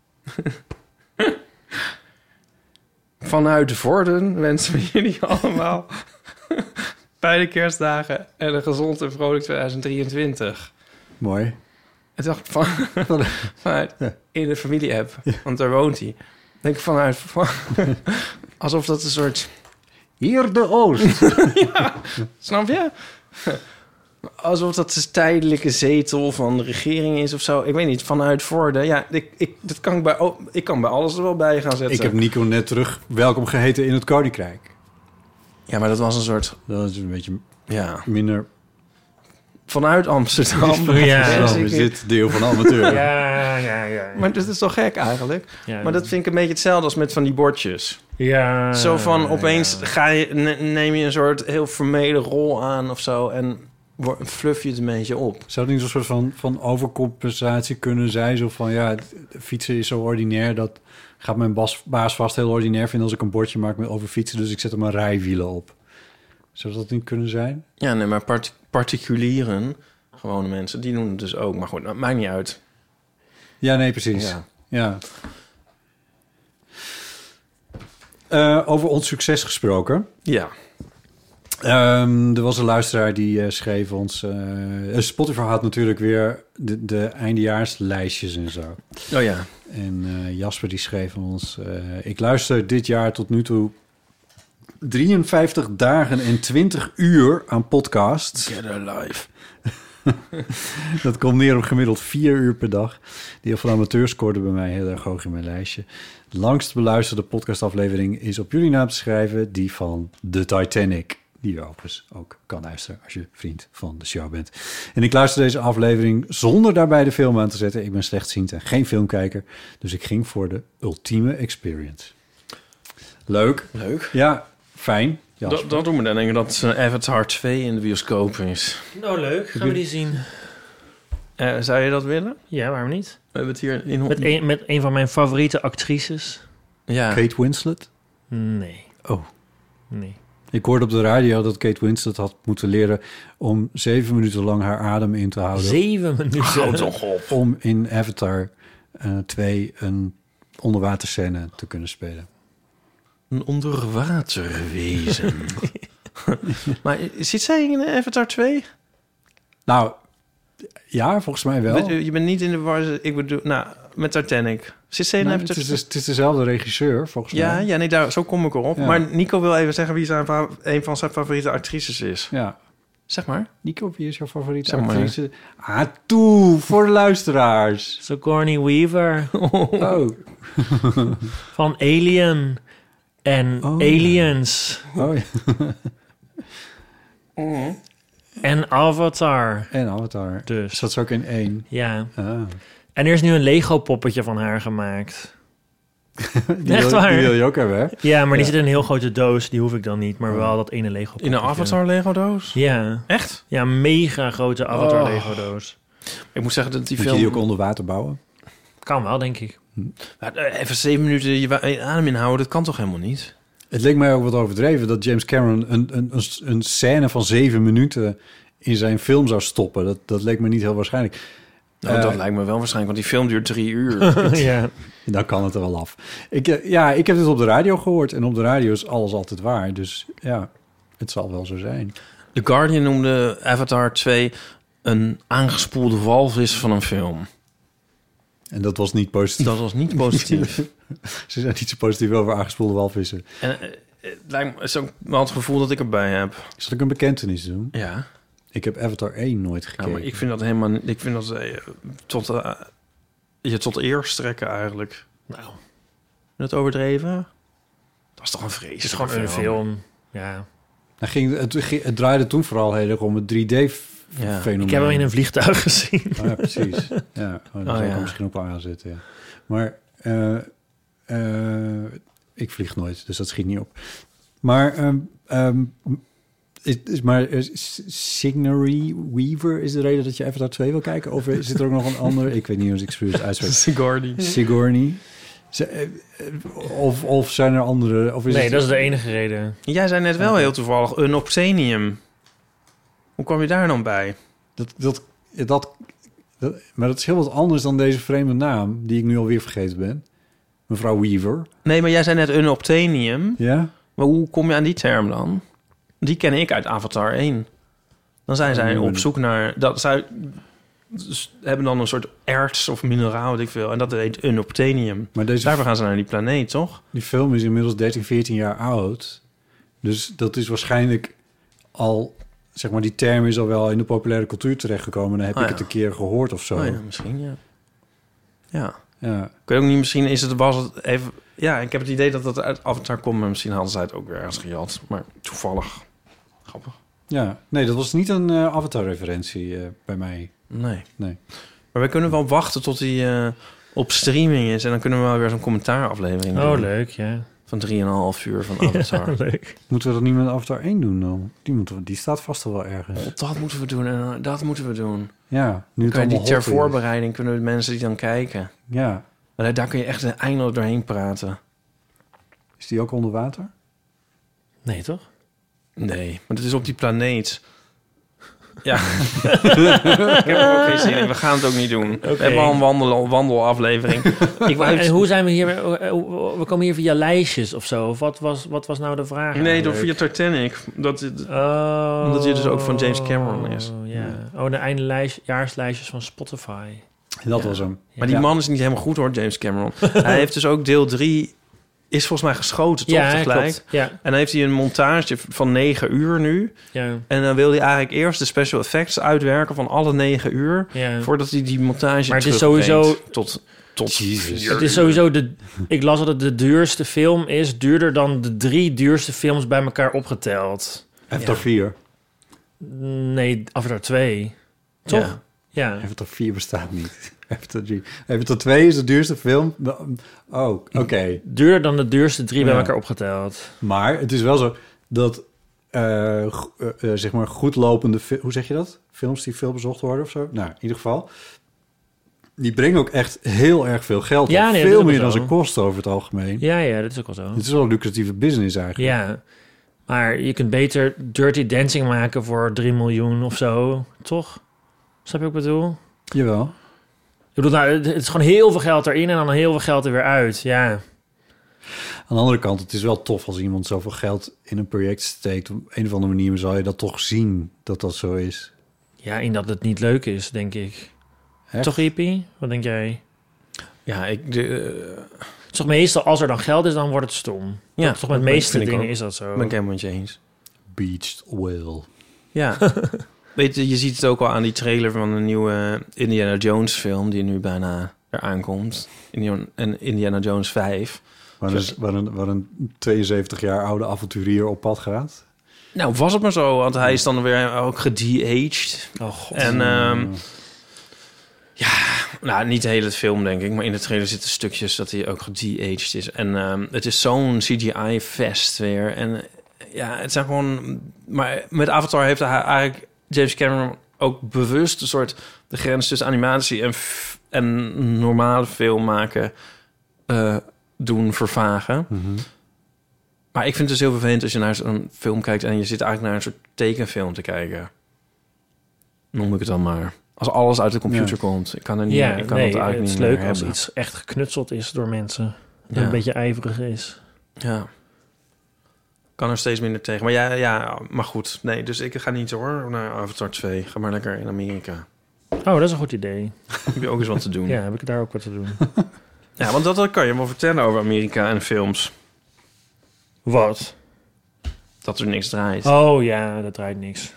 Vanuit Vorden wensen we jullie allemaal fijne kerstdagen en een gezond en vrolijk 2023. Mooi. En dacht ik vanuit in de familie-app, want daar woont hij. Denk ik vanuit, alsof dat een soort, Hier de Oost. snap je? Alsof dat de tijdelijke zetel van de regering is of zo. Ik weet niet, vanuit Vorden. Ja, ik kan bij alles er wel bij gaan zetten. Ik heb Nico net terug welkom geheten in het Koninkrijk. Ja, maar dat was een soort, Dat is een beetje ja, minder vanuit Amsterdam. Ja. Zo is dit deel van de amateur. Ja. Maar dat is toch gek eigenlijk? Ja. Maar dat vind ik een beetje hetzelfde als met van die bordjes. Ja. Zo van opeens neem je een soort heel formele rol aan of zo en fluff je het een beetje op. Zou het niet zo'n soort van overcompensatie kunnen zijn? Zo van, ja, fietsen is zo ordinair, dat gaat mijn baas vast heel ordinair vinden als ik een bordje maak over fietsen, dus ik zet er maar rijwielen op. Zou dat niet kunnen zijn? Ja, nee, maar particulieren, gewone mensen, die doen het dus ook. Maar goed, dat maakt niet uit. Ja, nee, precies. Ja. Over ons succes gesproken. Ja. Er was een luisteraar die schreef ons... Spotify had natuurlijk weer de eindejaarslijstjes en zo. Oh ja. En Jasper die schreef ons... ik luister dit jaar tot nu toe 53 dagen en 20 uur aan podcasts. Get alive. Dat komt neer op gemiddeld 4 uur per dag. Die van amateur scoorde bij mij heel erg hoog in mijn lijstje. De langst beluisterde podcastaflevering is op jullie naam te schrijven... die van The Titanic... die je overigens ook kan luisteren als je vriend van de show bent. En ik luister deze aflevering zonder daarbij de film aan te zetten. Ik ben slechtziend en geen filmkijker. Dus ik ging voor de ultieme experience. Leuk. Ja, fijn. Dat doen we dan denken dat Avatar 2 in de bioscoop is. Nou, leuk. Gaan we die zien? Zou je dat willen? Ja, waarom niet? We hebben het hier in... Met een van mijn favoriete actrices. Ja. Kate Winslet? Nee. Oh. Nee. Ik hoorde op de radio dat Kate Winslet had moeten leren... om 7 minuten lang haar adem in te houden. 7 minuten? Houd toch op. Om in Avatar 2 een onderwaterscène te kunnen spelen. Een onderwaterwezen. Maar zit zij in Avatar 2? Nou, ja, volgens mij wel. Je bent niet in de war. Ik bedoel, met Titanic. Zit zij in Avatar 2? Het is dezelfde regisseur, volgens mij. Ja, nee, zo kom ik erop. Ja. Maar Nico wil even zeggen wie een van zijn favoriete actrices is. Ja. Zeg maar. Nico, wie is jouw favoriete Zeg maar. actrice? Toe, voor de luisteraars. Sigourney Weaver. Oh. Van Alien. En Aliens. Oh, ja. En Avatar. En Avatar. Dus. Zat ze ook in 1. Ja. Ah. En er is nu een Lego-poppetje van haar gemaakt. Die Echt waar? Die wil je ook hebben, hè? Ja, maar die zit in een heel grote doos. Die hoef ik dan niet. Maar wel dat ene Lego-poppetje. In een Avatar Lego-doos? Ja. Echt? Ja, mega grote Avatar Lego-doos. Ik moet zeggen dat die Moet je film... die ook onder water bouwen? Kan wel, denk ik. Even 7 minuten je adem inhouden, dat kan toch helemaal niet? Het leek mij ook wat overdreven dat James Cameron een scène van 7 minuten in zijn film zou stoppen. Dat leek me niet heel waarschijnlijk. Nou, dat lijkt me wel waarschijnlijk, want die film duurt 3 uur. Ja. Dan kan het er wel af. Ik heb het op de radio gehoord. En op de radio is alles altijd waar. Dus ja, het zal wel zo zijn. The Guardian noemde Avatar 2 een aangespoelde walvis van een film. En dat was niet positief. Dat was niet positief. Ze zijn niet zo positief over aangespoelde walvissen. En het lijkt me, is ook wel het gevoel dat ik erbij heb. Zal ik een bekentenis doen? Ja. Ik heb Avatar 1 nooit gekeken. Ja, maar ik vind dat helemaal... Ik vind dat je tot eer strekken eigenlijk. Nou, Het overdreven? Dat is toch een vrees. het is gewoon een film. Ja. Het draaide toen vooral heel erg om het 3D-fenomeen. Ik heb hem in een vliegtuig gezien. Oh, ja, precies. Ja, dat zou ik er misschien ook wel aanzetten. Ja. Maar ik vlieg nooit, dus dat schiet niet op. Maar Sigourney Weaver is de reden dat je Avatar 2 wil kijken? Of zit er ook nog een ander? Ik weet niet hoe ik het uitspreek. Sigourney. Of zijn er andere? Of is Nee, het... dat is de enige reden. Jij zei net wel heel toevallig een obscenium. Hoe kwam je daar dan bij? Maar dat is heel wat anders dan deze vreemde naam, die ik nu alweer vergeten ben. Mevrouw Weaver. Nee, maar jij zei net een obtenium. Ja? Maar hoe kom je aan die term dan? Die ken ik uit Avatar 1. Dan zijn zij op zoek naar... Zij hebben dan een soort erts of mineraal, weet ik veel. En dat heet een obtenium. Maar daarvoor gaan ze naar die planeet, toch? Die film is inmiddels 13, 14 jaar oud. Dus dat is waarschijnlijk al... Zeg maar, die term is al wel in de populaire cultuur terechtgekomen. Dan heb ik het een keer gehoord of zo. Oh ja, misschien, ja. Ja. Ik weet ook niet, misschien was het even... Ja, ik heb het idee dat dat uit Avatar komt, maar misschien hadden zij het ook weer ergens gejat. Maar toevallig. Grappig. Ja, nee, dat was niet een Avatar-referentie bij mij. Nee. Nee. Maar we kunnen wel wachten tot die op streaming is. En dan kunnen we wel weer zo'n commentaaraflevering doen. Oh, leuk, ja. Van 3,5 uur van Avatar. Ja, leuk. Moeten we dat niet met Avatar 1 doen dan? Die staat vast al wel ergens. Dat moeten we doen en dat moeten we doen. Ja, nu het Kan je die allemaal ter hot is. voorbereiding kunnen de mensen die dan kijken. Ja. Maar daar kun je echt eindeloos doorheen praten. Is die ook onder water? Nee, toch? Nee, maar het is op die planeet. Ja. Ik heb er ook geen zin in. We gaan het ook niet doen. We hebben al een wandelaflevering. En hoe zijn we hier? We komen hier via lijstjes of zo. Of wat was nou de vraag? Nee, door eigenlijk? via Titanic. Omdat hij dus ook van James Cameron is. Ja. Oh, de eindejaarslijstjes van Spotify. Dat was hem. Maar die man is niet helemaal goed hoor, James Cameron. Hij heeft dus ook deel 3... is volgens mij geschoten, toch? Ja, Tegelijk. klopt. Ja. En dan heeft hij een montage van 9 uur nu. Ja. En dan wil hij eigenlijk eerst de special effects uitwerken van alle 9 uur. Ja. Voordat hij die montage Maar het is terugbrengt sowieso... tot Jezus. Het is sowieso ik las dat het de duurste film is. Duurder dan de 3 duurste films bij elkaar opgeteld. Avatar 4. Nee, Avatar 2. Toch? Ja. Avatar 4 bestaat niet. Avatar 3. Avatar 2 is de duurste film. Oh, oké. Duurder dan de duurste 3 bij Ja. elkaar opgeteld. Maar het is wel zo dat zeg maar goed lopende... Hoe zeg je dat? Films die veel bezocht worden of zo? Nou, in ieder geval... Die brengen ook echt heel erg veel geld Ja, op. nee, dat Veel is ook meer dan zo. ze kosten over het algemeen. Ja, dat is ook wel zo. Het is wel een lucratieve business eigenlijk. Ja. Maar je kunt beter Dirty Dancing maken voor 3 miljoen of zo. Toch? Snap je wat ik bedoel? Jawel. Ik bedoel, nou, het is gewoon heel veel geld erin en dan heel veel geld er weer uit. Ja. Aan de andere kant, het is wel tof als iemand zoveel geld in een project steekt. Op een of andere manier zal je dat toch zien dat dat zo is. Ja, in dat het niet leuk is, denk ik. Echt? Toch, Iepie? Wat denk jij? Ja, Het is toch meestal, als er dan geld is, dan wordt het stom. Ja, toch met de dat meeste vind ik dingen ook. is dat zo. ben ik helemaal met je eens. Beached whale. Ja. Weet je, je ziet het ook al aan die trailer van een nieuwe Indiana Jones film... die nu bijna eraan komt. Indiana Jones 5. Waar een 72 jaar oude avonturier op pad gaat. Nou, was het maar zo. Want hij is dan weer ook gede-aged. Oh god. En nou, niet de hele film, denk ik. Maar in de trailer zitten stukjes dat hij ook gede-aged is. En het is zo'n CGI-fest weer. En ja, het zijn gewoon... Maar met Avatar heeft hij eigenlijk James Cameron ook bewust een soort de grens tussen animatie en normale film maken doen vervagen. Mm-hmm. Maar ik vind het dus heel vervelend als je naar zo'n film kijkt en je zit eigenlijk naar een soort tekenfilm te kijken. Noem ik het dan maar. Als alles uit de computer komt. Ik kan er niet. Ja, ik kan nee, het eigenlijk het is niet leuk meer als hebben. iets echt geknutseld is door mensen. Dat Ja. een beetje ijverig is. Ja. Kan er steeds minder tegen. Maar ja, maar goed. Nee, dus ik ga niet hoor naar Avatar 2. Ga maar lekker in Amerika. Oh, dat is een goed idee. Heb je ook eens wat te doen. Ja, heb ik daar ook wat te doen. Ja, want dat kan je wel vertellen over Amerika en films. Wat? Dat er niks draait. Oh ja, dat draait niks.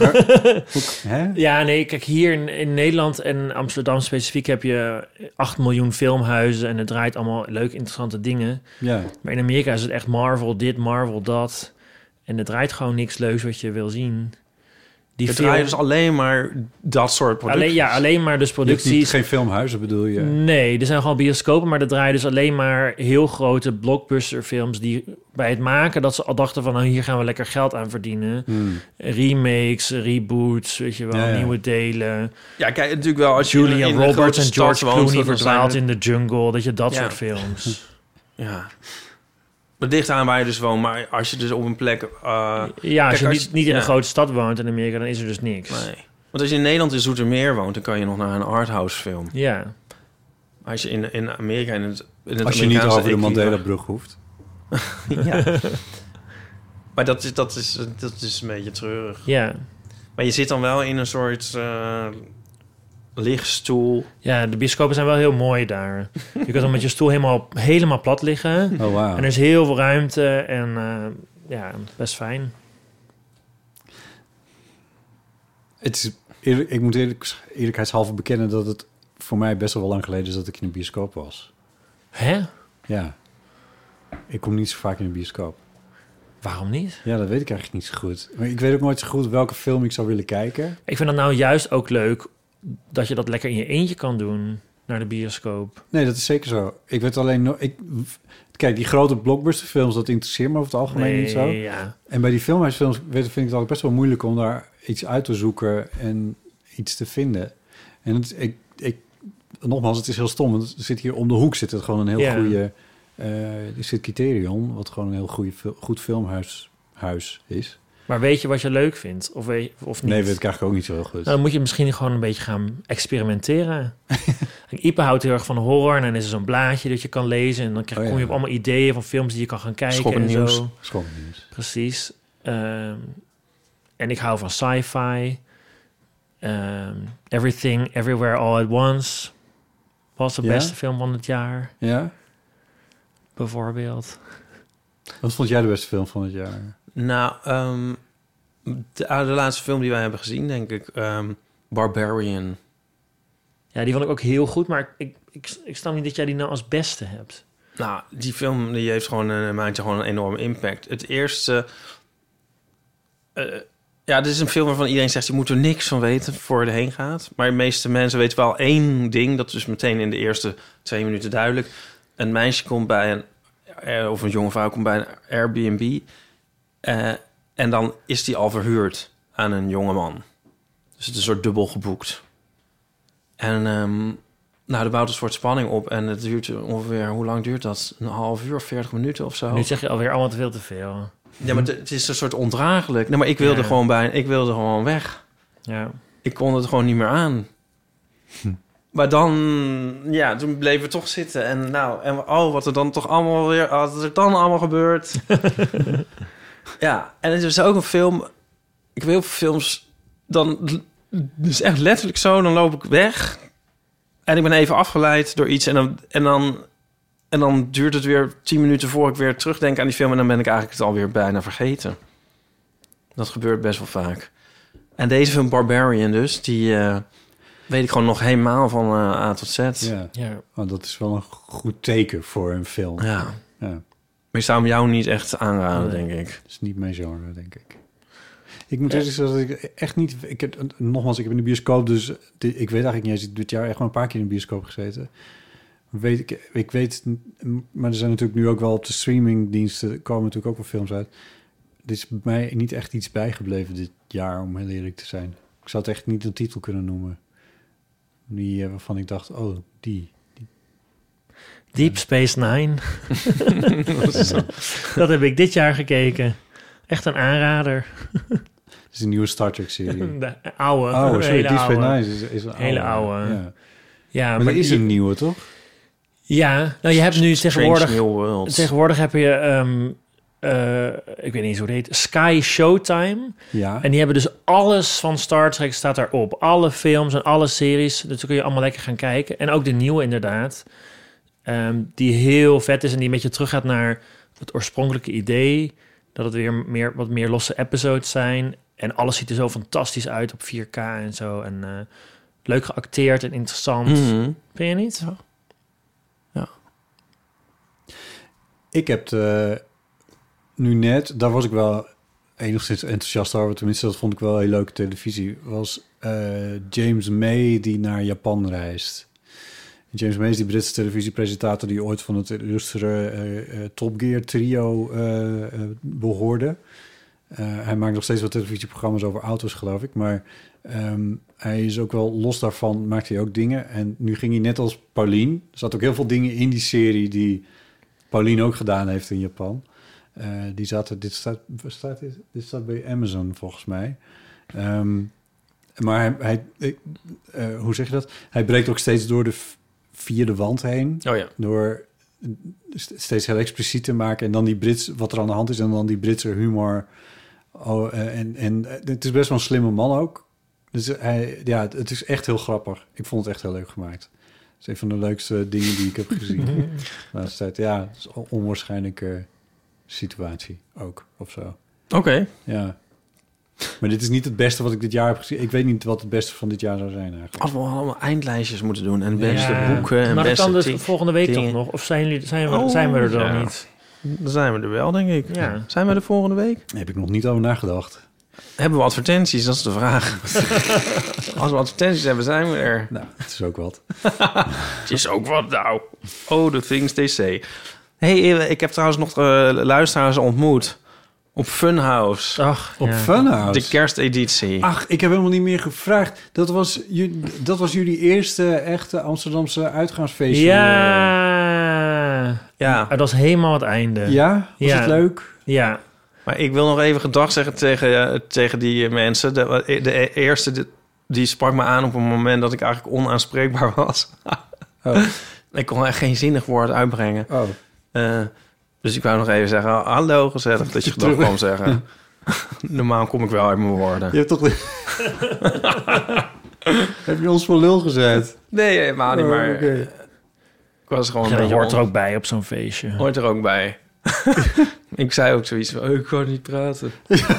Hè? Ja, nee, kijk, hier in Nederland en Amsterdam specifiek heb je 8 miljoen filmhuizen en het draait allemaal leuke, interessante dingen. Ja. Maar in Amerika is het echt Marvel dit, Marvel dat. En het draait gewoon niks leuks wat je wil zien. Die Het draait dus alleen maar dat soort producties. alleen maar dus Je hebt niet, producties. geen filmhuizen bedoel je? Nee, er zijn gewoon bioscopen, maar er draaien dus alleen maar heel grote blockbusterfilms die bij het maken dat ze al dachten van nou, hier gaan we lekker geld aan verdienen. Remakes, reboots, weet je wel, Ja, ja. nieuwe delen. Ja, kijk, natuurlijk wel als je Julia in een Roberts grote en stad George woont, Clooney dan zijn verdwaald er- in de jungle, dat je dat Ja. soort films. Ja. Het ligt aan waar je dus woont, maar als je dus op een plek... Ja, als je als niet in ja. een grote stad woont in Amerika, dan is er dus niks. Nee. Want als je in Nederland in Zoetermeer woont, dan kan je nog naar een arthouse film. Ja. Als je in Amerika in het Als je niet Amerikaanse over de equivalent- Mandela-brug hoeft. Ja. Maar dat is een beetje treurig. Ja. Maar je zit dan wel in een soort lichtstoel. Ja, de bioscopen zijn wel heel mooi daar. Je kunt dan met je stoel helemaal plat liggen. Oh, wauw. En er is heel veel ruimte en ja, best fijn. Het is, ik moet eerlijkheidshalve bekennen dat het voor mij best wel lang geleden is dat ik in een bioscoop was. Hè? Ja. Ik kom niet zo vaak in een bioscoop. Waarom niet? Ja, dat weet ik eigenlijk niet zo goed. Maar ik weet ook nooit zo goed welke film ik zou willen kijken. Ik vind het nou juist ook leuk dat je dat lekker in je eentje kan doen naar de bioscoop. Nee, dat is zeker zo. Ik weet alleen... Kijk, die grote blockbusterfilms, dat interesseert me over het algemeen niet zo. Ja. En bij die filmhuisfilms vind ik het ook best wel moeilijk om daar iets uit te zoeken en iets te vinden. En nogmaals, het is heel stom, want er zit hier om de hoek zit het gewoon een heel goede... er zit Criterion, wat gewoon een heel goed filmhuis is. Maar weet je wat je leuk vindt? Of niet? Nee, weet ik eigenlijk ook niet zo heel goed. Nou, dan moet je misschien gewoon een beetje gaan experimenteren. Ipe houdt heel erg van horror. En dan is er zo'n blaadje dat je kan lezen. En dan kom je op allemaal ideeën van films die je kan gaan kijken. Schokkennieuws. Schokkennieuws. Precies. En ik hou van sci-fi. Everything, Everywhere, All at Once was de beste film van het jaar. Ja? Bijvoorbeeld. Wat vond jij de beste film van het jaar? Nou, de laatste film die wij hebben gezien, denk ik, Barbarian. Ja, die vond ik ook heel goed, maar ik snap niet dat jij die nou als beste hebt. Nou, die film die heeft gewoon maakt gewoon een enorme impact. Het eerste... dit is een film waarvan iedereen zegt... je moet er niks van weten voor je erheen gaat. Maar de meeste mensen weten wel één ding. Dat is dus meteen in de eerste 2 minuten duidelijk. Een meisje komt bij of een jonge vrouw komt bij een Airbnb... en dan is die al verhuurd aan een jonge man. Dus het is een soort dubbel geboekt. En er bouwt een soort spanning op. En het duurt ongeveer... Hoe lang duurt dat? Een half uur of 40 minuten of zo? Nu zeg je alweer allemaal te veel. Ja, maar het is een soort ondraaglijk. Nee, maar ik wilde gewoon weg. Ja. Ik kon het gewoon niet meer aan. Maar dan... Ja, toen bleven we toch zitten. En wat er dan toch allemaal weer... Wat er dan allemaal gebeurt... Ja, en het is ook een film... Ik wil films... Dan dus echt letterlijk zo, dan loop ik weg... En ik ben even afgeleid door iets... En dan duurt het weer 10 minuten voor ik weer terugdenk aan die film... en dan ben ik eigenlijk het alweer bijna vergeten. Dat gebeurt best wel vaak. En deze film Barbarian dus, die weet ik gewoon nog helemaal van A tot Z. Ja. Oh, dat is wel een goed teken voor een film. Ja. Maar ik zou hem jou niet echt aanraden, denk ik. Dat is niet mijn genre, denk ik. Ik moet eerlijk zeggen dat ik echt niet... Ik heb in de bioscoop, dus ik weet eigenlijk niet eens... dit jaar echt wel een paar keer in de bioscoop gezeten... Ik weet, maar er zijn natuurlijk nu ook wel op de streamingdiensten... komen natuurlijk ook wel films uit. Er is bij mij niet echt iets bijgebleven dit jaar, om heel eerlijk te zijn. Ik zou het echt niet een titel kunnen noemen. Die waarvan ik dacht, die. Deep Space Nine. Dat heb ik dit jaar gekeken. Echt een aanrader. Het is een nieuwe Star Trek-serie. De oude. Sorry, Deep Space Nine is een hele oude. Ja, maar is een nieuwe, toch? Ja, nou je hebt nu tegenwoordig heb je, ik weet niet eens hoe het heet, Sky Showtime. Ja. En die hebben dus alles van Star Trek staat daarop. Alle films en alle series, dus dan kun je allemaal lekker gaan kijken. En ook de nieuwe inderdaad, die heel vet is en die een beetje teruggaat naar het oorspronkelijke idee. Dat het weer wat meer losse episodes zijn. En alles ziet er zo fantastisch uit op 4K en zo. En leuk geacteerd en interessant. Mm-hmm. Vind je niet? Ja. Ik heb nu net, daar was ik wel enigszins enthousiast over. Tenminste, dat vond ik wel heel leuke televisie. Was James May die naar Japan reist. James May is die Britse televisiepresentator die ooit van het illustere Top Gear trio behoorde. Hij maakt nog steeds wat televisieprogramma's over auto's, geloof ik. Maar hij is ook wel los daarvan, maakt hij ook dingen. En nu ging hij net als Pauline. Er zat ook heel veel dingen in die serie die Pauline ook gedaan heeft in Japan. Die zaten, dit staat bij Amazon volgens mij. Maar hij hoe zeg je dat? Hij breekt ook steeds door de vierde wand heen. Oh ja. Door steeds heel expliciet te maken. En dan die wat er aan de hand is. En dan die Britse humor. En het is best wel een slimme man ook. Dus het is echt heel grappig. Ik vond het echt heel leuk gemaakt. Het is een van de leukste dingen die ik heb gezien. De laatste tijd. Ja, het is een onwaarschijnlijke situatie ook, of zo. Oké. Ja. Maar dit is niet het beste wat ik dit jaar heb gezien. Ik weet niet wat het beste van dit jaar zou zijn eigenlijk. Als we allemaal eindlijstjes moeten doen en beste boeken en maar beste dat kan dus volgende week dingen. toch nog? Of zijn we er dan niet? Dan zijn we er wel, denk ik. Ja. Zijn we er volgende week? Daar heb ik nog niet over nagedacht. Hebben we advertenties? Dat is de vraag. Als we advertenties hebben, zijn we er. Nou, het is ook wat. Het is ook wat nou. Oh, the things they say. Hey, ik heb trouwens nog luisteraars ontmoet. Op Funhouse. Ach, Op ja. Funhouse. De kersteditie. Ach, ik heb helemaal niet meer gevraagd. Dat was jullie eerste echte Amsterdamse uitgaansfeestje. Ja. Het was helemaal het einde. Ja? Was Ja. het leuk? Ja. Maar ik wil nog even gedag zeggen tegen die mensen. De eerste die sprak me aan op een moment dat ik eigenlijk onaanspreekbaar was. Oh. Ik kon echt geen zinnig woord uitbrengen. Oh. Dus ik wou nog even zeggen... Hallo, gezellig dat je gedag kwam zeggen. Normaal kom ik wel uit mijn woorden. Je hebt toch... Heb je ons voor lul gezet? Nee, helemaal niet, maar... oké. Ik was gewoon Ja, een dat beetje... hoort er ook bij op zo'n feestje. Hoort er ook bij. Ik zei ook zoiets van... ik kan niet praten.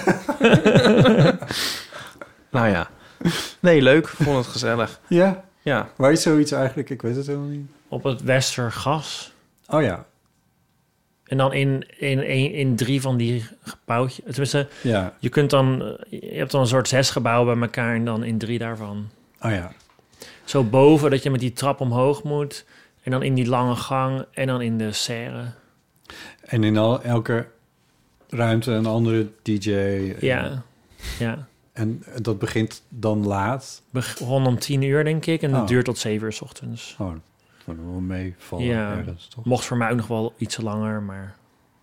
Nou ja. Nee, leuk. Ik vond het gezellig. Ja? Ja. Waar is zoiets eigenlijk? Ik weet het helemaal niet. Op het Westergas. Oh ja. En dan in 3 van die gebouwtjes. Tenminste, Ja. je hebt dan een soort 6 gebouwen bij elkaar en dan in 3 daarvan. Oh ja. Zo boven dat je met die trap omhoog moet. En dan in die lange gang en dan in de serre. En in elke ruimte een andere DJ. Ja. En dat begint dan laat. Begon om 10 uur, denk ik. En dat Oh. duurt tot 7 uur 's ochtends. Oh, dat kan er wel meevallen Ja. ergens, toch? Mocht voor mij ook nog wel iets langer, maar...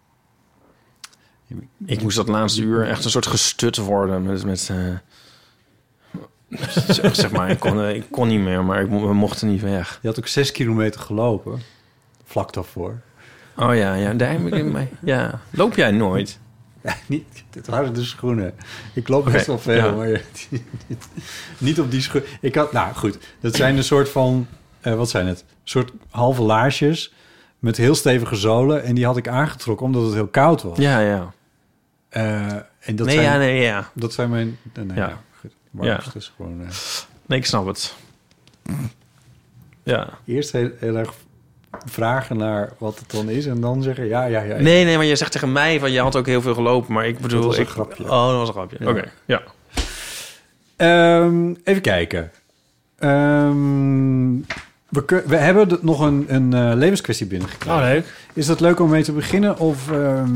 Ik moest dat laatste uur echt een soort gestut worden. Met zeg maar, ik kon niet meer, maar we mochten niet weg. Je had ook 6 kilometer gelopen. Vlak daarvoor. Oh ja, daar heb ik mee. Ja. Loop jij nooit? Ja, dit waren de schoenen. Ik loop Oké, best wel veel, ja. maar niet op die schoenen. Nou goed, dat zijn een soort van... wat zijn het? Een soort halve laarsjes met heel stevige zolen. En die had ik aangetrokken omdat het heel koud was. Ja. En dat Nee, Dat zijn mijn... Nee, Ja. ja. Goed. Maar Ja. het is gewoon... Nee, ik snap het. Ja. Eerst heel erg vragen naar wat het dan is en dan zeggen ja. Nee, maar je zegt tegen mij van je had ook heel veel gelopen, maar ik bedoel... Dat was een grapje. Oh, dat was een grapje. Ja. Oké, ja. Even kijken. We hebben nog een levenskwestie binnengekregen. Oh, leuk. Is dat leuk om mee te beginnen of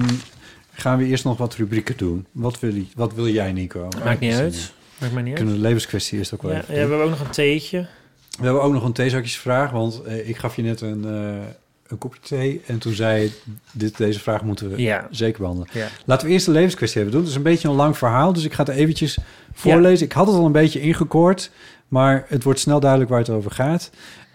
gaan we eerst nog wat rubrieken doen? Wat wil jij, Nico? Maakt niet uit. Maakt mij niet uit. Kunnen we de levenskwestie eerst ook wel Ja, even we doen? hebben ook nog een theetje. We hebben ook nog een theezakjesvraag, want ik gaf je net een kopje thee en toen zei je, deze vraag moeten we zeker behandelen. Ja. Laten we eerst de levenskwestie even doen. Het is een beetje een lang verhaal, dus ik ga het eventjes voorlezen. Ik had het al een beetje ingekort, maar het wordt snel duidelijk waar het over gaat.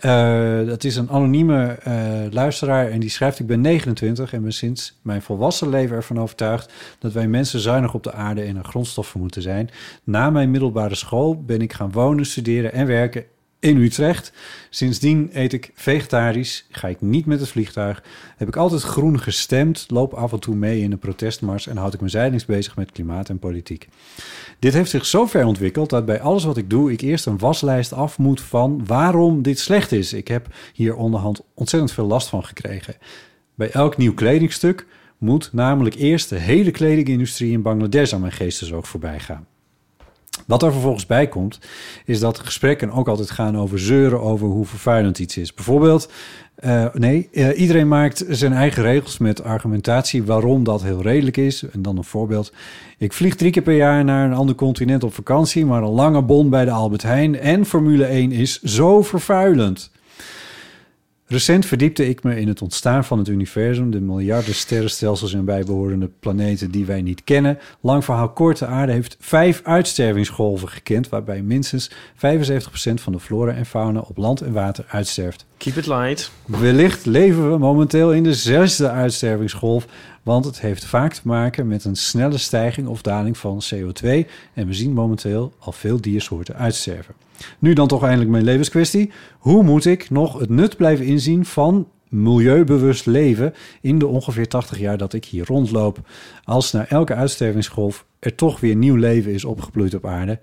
Dat is een anonieme luisteraar en die schrijft: ik ben 29 en ben sinds mijn volwassen leven ervan overtuigd dat wij mensen zuinig op de aarde en aan grondstoffen moeten zijn. Na mijn middelbare school ben ik gaan wonen, studeren en werken in Utrecht. Sindsdien eet ik vegetarisch, ga ik niet met het vliegtuig, heb ik altijd groen gestemd, loop af en toe mee in de protestmars en houd ik me zijdelings bezig met klimaat en politiek. Dit heeft zich zo ver ontwikkeld dat bij alles wat ik doe, ik eerst een waslijst af moet van waarom dit slecht is. Ik heb hier onderhand ontzettend veel last van gekregen. Bij elk nieuw kledingstuk moet namelijk eerst de hele kledingindustrie in Bangladesh aan mijn geestesoog voorbij gaan. Wat er vervolgens bij komt, is dat gesprekken ook altijd gaan over zeuren over hoe vervuilend iets is. Bijvoorbeeld, iedereen maakt zijn eigen regels met argumentatie waarom dat heel redelijk is. En dan een voorbeeld. Ik vlieg 3 keer per jaar naar een ander continent op vakantie, maar een lange bon bij de Albert Heijn en Formule 1 is zo vervuilend. Recent verdiepte ik me in het ontstaan van het universum, de miljarden sterrenstelsels en bijbehorende planeten die wij niet kennen. Lang verhaal kort, de aarde heeft 5 uitstervingsgolven gekend, waarbij minstens 75% van de flora en fauna op land en water uitsterft. Keep it light. Wellicht leven we momenteel in de 6e uitstervingsgolf, want het heeft vaak te maken met een snelle stijging of daling van CO2 en we zien momenteel al veel diersoorten uitsterven. Nu dan toch eindelijk mijn levenskwestie. Hoe moet ik nog het nut blijven inzien van milieubewust leven in de ongeveer 80 jaar dat ik hier rondloop? Als na elke uitstervingsgolf er toch weer nieuw leven is opgebloeid op aarde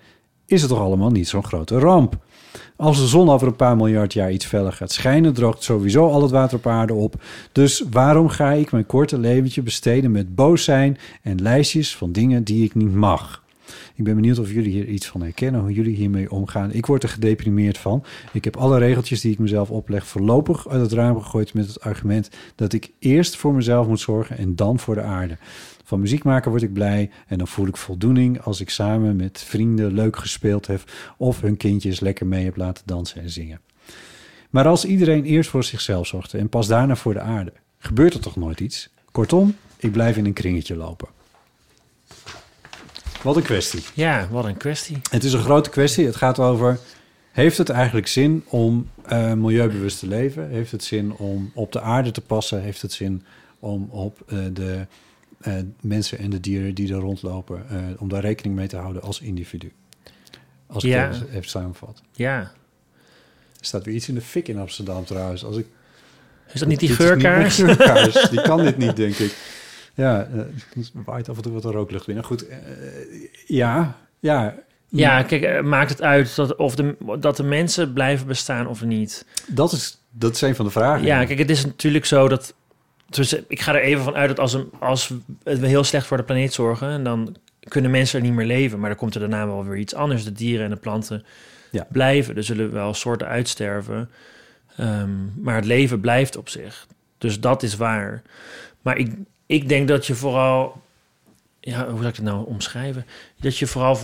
is het toch allemaal niet zo'n grote ramp. Als de zon over een paar miljard jaar iets feller gaat schijnen, droogt sowieso al het water op aarde op. Dus waarom ga ik mijn korte leventje besteden met boos zijn en lijstjes van dingen die ik niet mag? Ik ben benieuwd of jullie hier iets van herkennen, hoe jullie hiermee omgaan. Ik word er gedeprimeerd van. Ik heb alle regeltjes die ik mezelf opleg voorlopig uit het raam gegooid met het argument dat ik eerst voor mezelf moet zorgen en dan voor de aarde. Van muziek maken word ik blij en dan voel ik voldoening als ik samen met vrienden leuk gespeeld heb of hun kindjes lekker mee heb laten dansen en zingen. Maar als iedereen eerst voor zichzelf zorgde en pas daarna voor de aarde, gebeurt er toch nooit iets? Kortom, ik blijf in een kringetje lopen. Wat een kwestie. Ja, wat een kwestie. Het is een grote kwestie. Het gaat over, heeft het eigenlijk zin om milieubewust te leven? Heeft het zin om op de aarde te passen? Heeft het zin om op de mensen en de dieren die er rondlopen, om daar rekening mee te houden als individu? Als ik het even samenvat. Ja. Er staat weer iets in de fik in Amsterdam trouwens. Is dat niet die Dit is geurkaars? niet mijn geurkaars. Die kan dit niet, denk ik. Ja, waait af en toe wat rooklucht binnen. Goed, ja. Ja, kijk, maakt het uit dat de mensen blijven bestaan of niet? Dat is een van de vragen. Ja, kijk, het is natuurlijk zo dat... Dus ik ga er even van uit dat als we heel slecht voor de planeet zorgen, dan kunnen mensen er niet meer leven. Maar dan komt er daarna wel weer iets anders. De dieren en de planten blijven. Er zullen wel soorten uitsterven. Maar het leven blijft op zich. Dus dat is waar. Maar ik denk dat je vooral... Ja, hoe zou ik het nou omschrijven? Dat je vooral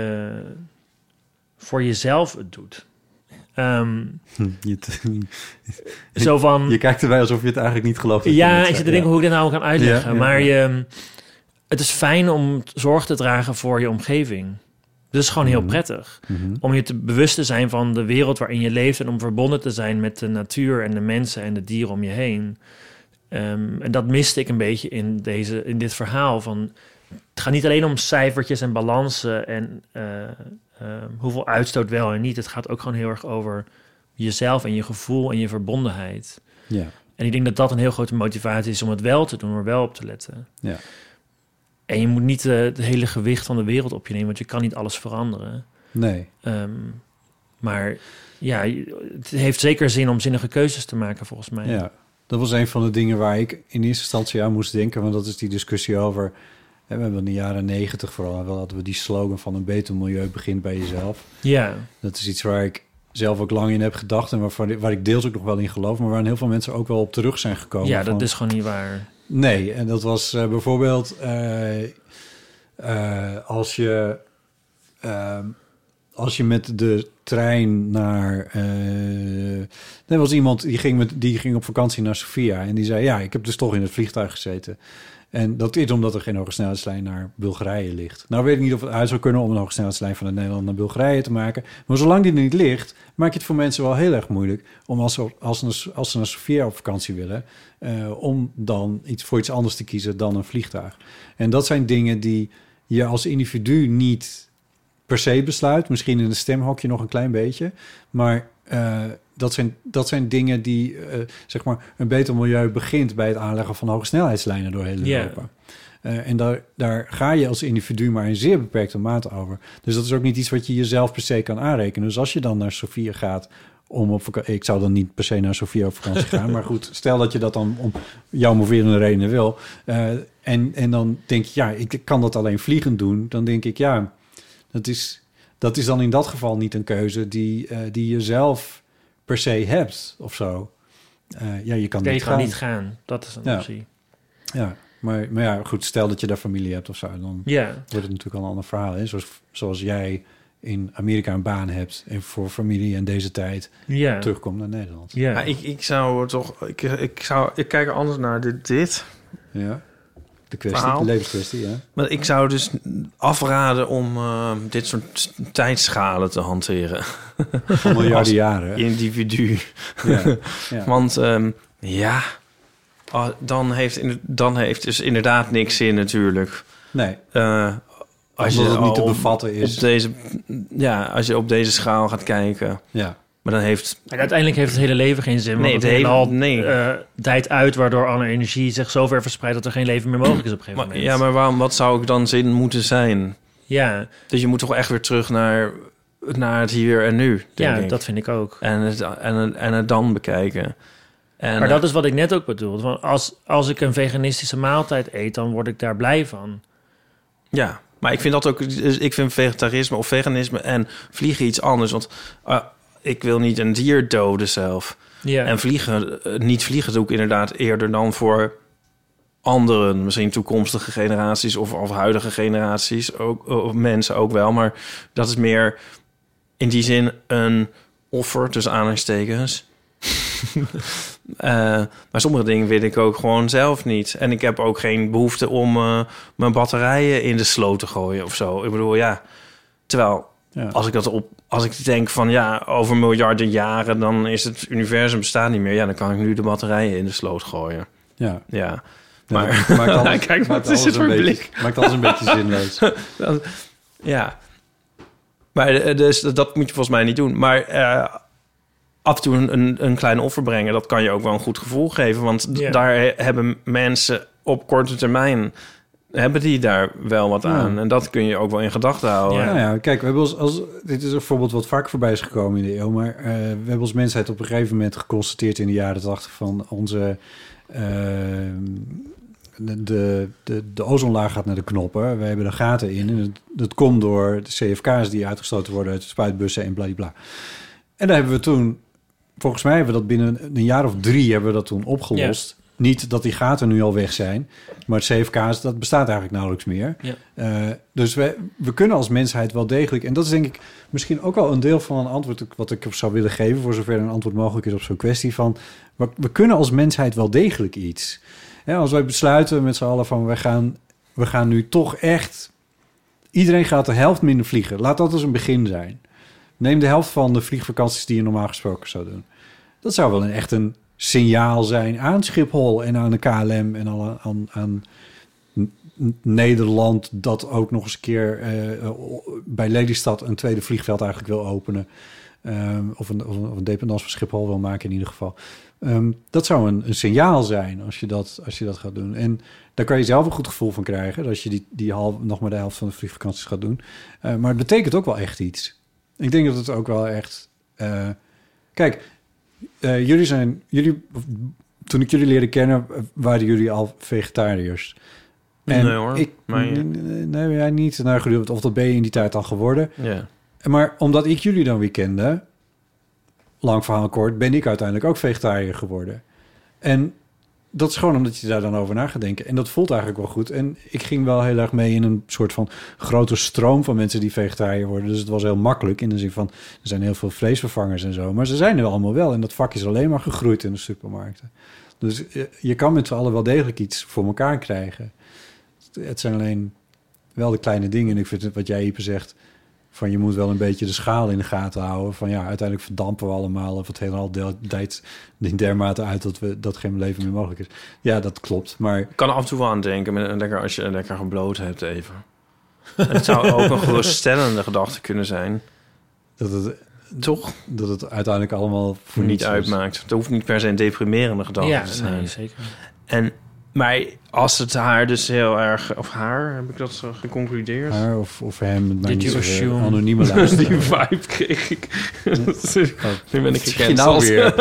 voor jezelf het doet. Zo van... Je kijkt erbij alsof je het eigenlijk niet gelooft. Ja, ik zit te denken hoe ik dit nou kan uitleggen. Ja. Maar het is fijn om zorg te dragen voor je omgeving. Dat is gewoon heel prettig. Mm-hmm. Om je bewust te zijn van de wereld waarin je leeft en om verbonden te zijn met de natuur en de mensen en de dieren om je heen. En dat miste ik een beetje in dit verhaal. Van, het gaat niet alleen om cijfertjes en balansen en hoeveel uitstoot wel en niet. Het gaat ook gewoon heel erg over jezelf en je gevoel en je verbondenheid. Ja. En ik denk dat dat een heel grote motivatie is om het wel te doen, er wel op te letten. Ja. En je moet niet het hele gewicht van de wereld op je nemen, want je kan niet alles veranderen. Nee. Maar ja, het heeft zeker zin om zinnige keuzes te maken, volgens mij. Ja, dat was een van de dingen waar ik in eerste instantie aan moest denken. Want dat is die discussie over... We hebben in de jaren 90 vooral wel hadden we die slogan van een beter milieu begint bij jezelf. Ja. Dat is iets waar ik zelf ook lang in heb gedacht en waar ik deels ook nog wel in geloof, maar waar heel veel mensen ook wel op terug zijn gekomen. Ja, dat is gewoon niet waar. Nee, en dat was bijvoorbeeld als je met de trein naar... er was iemand die ging op vakantie naar Sofia en die zei, ja, ik heb dus toch in het vliegtuig gezeten. En dat is omdat er geen hogesnelheidslijn naar Bulgarije ligt. Nou weet ik niet of het uit zou kunnen om een hogesnelheidslijn van Nederland naar Bulgarije te maken. Maar zolang die er niet ligt, maak je het voor mensen wel heel erg moeilijk om als ze naar Sofia op vakantie willen, om dan voor iets anders te kiezen dan een vliegtuig. En dat zijn dingen die je als individu niet per se besluit. Misschien in een stemhokje nog een klein beetje. Maar dat zijn dingen die, zeg maar, een beter milieu begint bij het aanleggen van hogesnelheidslijnen door heel Europa. En daar ga je als individu maar in zeer beperkte mate over. Dus dat is ook niet iets wat je jezelf per se kan aanrekenen. Dus als je dan naar Sofia gaat om op vakantie... Ik zou dan niet per se naar Sofia op vakantie gaan. Maar goed, stel dat je dat dan om jouw moverende redenen wil. En dan denk je, ja, ik kan dat alleen vliegend doen. Dan denk ik, ja, dat is dan in dat geval niet een keuze die je zelf per se hebt of zo. Ja, je kan niet gaan. Dat is een optie. Ja, maar ja, goed, stel dat je daar familie hebt of zo, dan wordt het natuurlijk al een ander verhaal. Hè? Zoals jij in Amerika een baan hebt en voor familie en deze tijd terugkomt naar Nederland. Ja, maar ik zou toch... Ik kijk er anders naar dit. Ja. De kwestie, de levenskwestie, ja. Maar ik zou dus afraden om dit soort tijdschalen te hanteren. Van miljarden jaren. Individu. Ja. Want dan heeft dus inderdaad niks zin natuurlijk. Nee. Als je het niet te bevatten is. Als je op deze schaal gaat kijken. Ja. Maar dan heeft... Uiteindelijk heeft het hele leven geen zin. Want het dijt uit, waardoor alle energie zich zo ver verspreidt dat er geen leven meer mogelijk is op een gegeven moment. Ja, maar wat zou ik dan zin moeten zijn? Ja, Dus je moet toch wel echt weer terug naar het hier en nu, denk ja ik. dat vind ik ook. En het dan bekijken. En, Maar dat is wat ik net ook bedoelde. Want als ik een veganistische maaltijd eet, dan word ik daar blij van. Ja, maar ik vind dat ook... Dus ik vind vegetarisme of veganisme en vliegen iets anders. Want ik wil niet een dier doden zelf. Ja. En niet vliegen doe ik inderdaad eerder dan voor anderen. Misschien toekomstige generaties of huidige generaties. Ook, of mensen ook wel. Maar dat is meer in die zin een offer tussen aanhalingstekens. Maar sommige dingen weet ik ook gewoon zelf niet. En ik heb ook geen behoefte om mijn batterijen in de sloot te gooien of zo. Ik bedoel, ja. Terwijl als ik denk van ja, over miljarden jaren, dan is het universum bestaat niet meer. Ja, dan kan ik nu de batterijen in de sloot gooien. Ja. Ja. Maar Kijk, wat is het voor blik? Maakt alles een beetje zinloos. Ja. Maar dus dat moet je volgens mij niet doen. Maar af en toe een klein offer brengen, dat kan je ook wel een goed gevoel geven. Want daar hebben mensen op korte termijn hebben die daar wel wat aan. En dat kun je ook wel in gedachten houden. Ja. Nou ja, kijk, we hebben dit is een voorbeeld wat vaak voorbij is gekomen in de eeuw, maar we hebben als mensheid op een gegeven moment geconstateerd in de jaren 80 van onze de ozonlaag gaat naar de knoppen. We hebben er gaten in. En dat komt door de CFK's die uitgestoten worden uit de spuitbussen en bladibla. En daar hebben we toen, volgens mij hebben we dat binnen een jaar of 3 hebben we dat toen opgelost. Ja. Niet dat die gaten nu al weg zijn, maar het CFK's, dat bestaat eigenlijk nauwelijks meer. Ja. Dus we kunnen als mensheid wel degelijk, en dat is denk ik misschien ook wel een deel van een antwoord wat ik zou willen geven, voor zover een antwoord mogelijk is op zo'n kwestie van, we kunnen als mensheid wel degelijk iets. Ja, als wij besluiten met z'n allen van we gaan nu toch echt, iedereen gaat de helft minder vliegen. Laat dat eens een begin zijn. Neem de helft van de vliegvakanties die je normaal gesproken zou doen. Dat zou wel echt een signaal zijn aan Schiphol en aan de KLM en aan Nederland, dat ook nog eens een keer bij Lelystad een tweede vliegveld eigenlijk wil openen. Of een dependance van Schiphol wil maken in ieder geval. Dat zou een signaal zijn als je dat gaat doen. En daar kan je zelf een goed gevoel van krijgen, als je nog maar de helft van de vliegvakanties gaat doen. Maar het betekent ook wel echt iets. Ik denk dat het ook wel echt... Kijk, toen ik jullie leerde kennen, waren jullie al vegetariërs. En nee hoor. Nee, jij niet. Nou, of dat ben je in die tijd al geworden. Ja. Maar omdat ik jullie dan weer kende, lang verhaal kort, ben ik uiteindelijk ook vegetariër geworden. En dat is gewoon omdat je daar dan over na gaat denken. En dat voelt eigenlijk wel goed. En ik ging wel heel erg mee in een soort van grote stroom van mensen die vegetariër worden. Dus het was heel makkelijk in de zin van, er zijn heel veel vleesvervangers en zo. Maar ze zijn er allemaal wel. En dat vak is alleen maar gegroeid in de supermarkten. Dus je kan met z'n allen wel degelijk iets voor elkaar krijgen. Het zijn alleen wel de kleine dingen. En ik vind het wat jij, Ipe, zegt, van je moet wel een beetje de schaal in de gaten houden. Van ja, uiteindelijk verdampen we allemaal. Of het helemaal dijt dermate uit dat geen leven meer mogelijk is. Ja, dat klopt. Maar ik kan er af en toe wel aan denken, als je lekker gebloot hebt even. Het zou ook een geruststellende gedachte kunnen zijn. Toch? Dat het uiteindelijk allemaal voor niet uitmaakt. Het hoeft niet per se een deprimerende gedachte te zijn. Nee, zeker. Maar als het haar dus heel erg... Of haar, heb ik dat geconcludeerd? Haar of hem. Did you assume? Anonieme luisteraar. Die vibe kreeg ik. Nu ben ik gekend. Nou weer.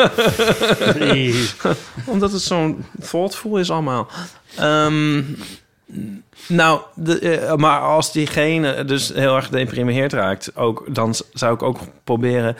Omdat het zo'n thoughtful is allemaal. Maar als diegene dus heel erg gedeprimeerd raakt, dan zou ik ook proberen...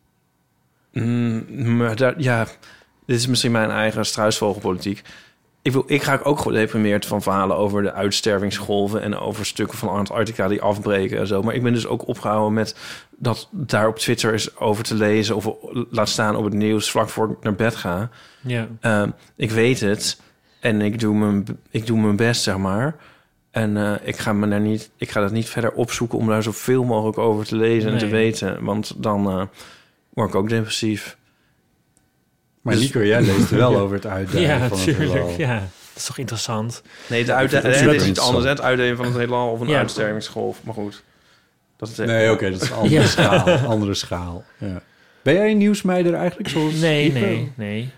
dit is misschien mijn eigen struisvogelpolitiek. Ik ga ook gedeprimeerd van verhalen over de uitstervingsgolven en over stukken van Antarctica die afbreken en zo. Maar ik ben dus ook opgehouden met dat daar op Twitter is over te lezen of laat staan op het nieuws vlak voor ik naar bed ga. Ja. Ik weet het en ik doe mijn best, zeg maar. En ik ga dat niet verder opzoeken om daar zoveel mogelijk over te lezen en te weten. Want dan word ik ook depressief. Maar Nico, jij leest er wel over het uitdelen van het heelal. Ja, dat is toch interessant? Nee, het is iets anders. Het uitdelen van het heelal of een uitstervingsgolf. Maar goed. Dat is dat is een andere schaal. Andere schaal. Ja. Ben jij een nieuwsmeider eigenlijk? Zoals Nee.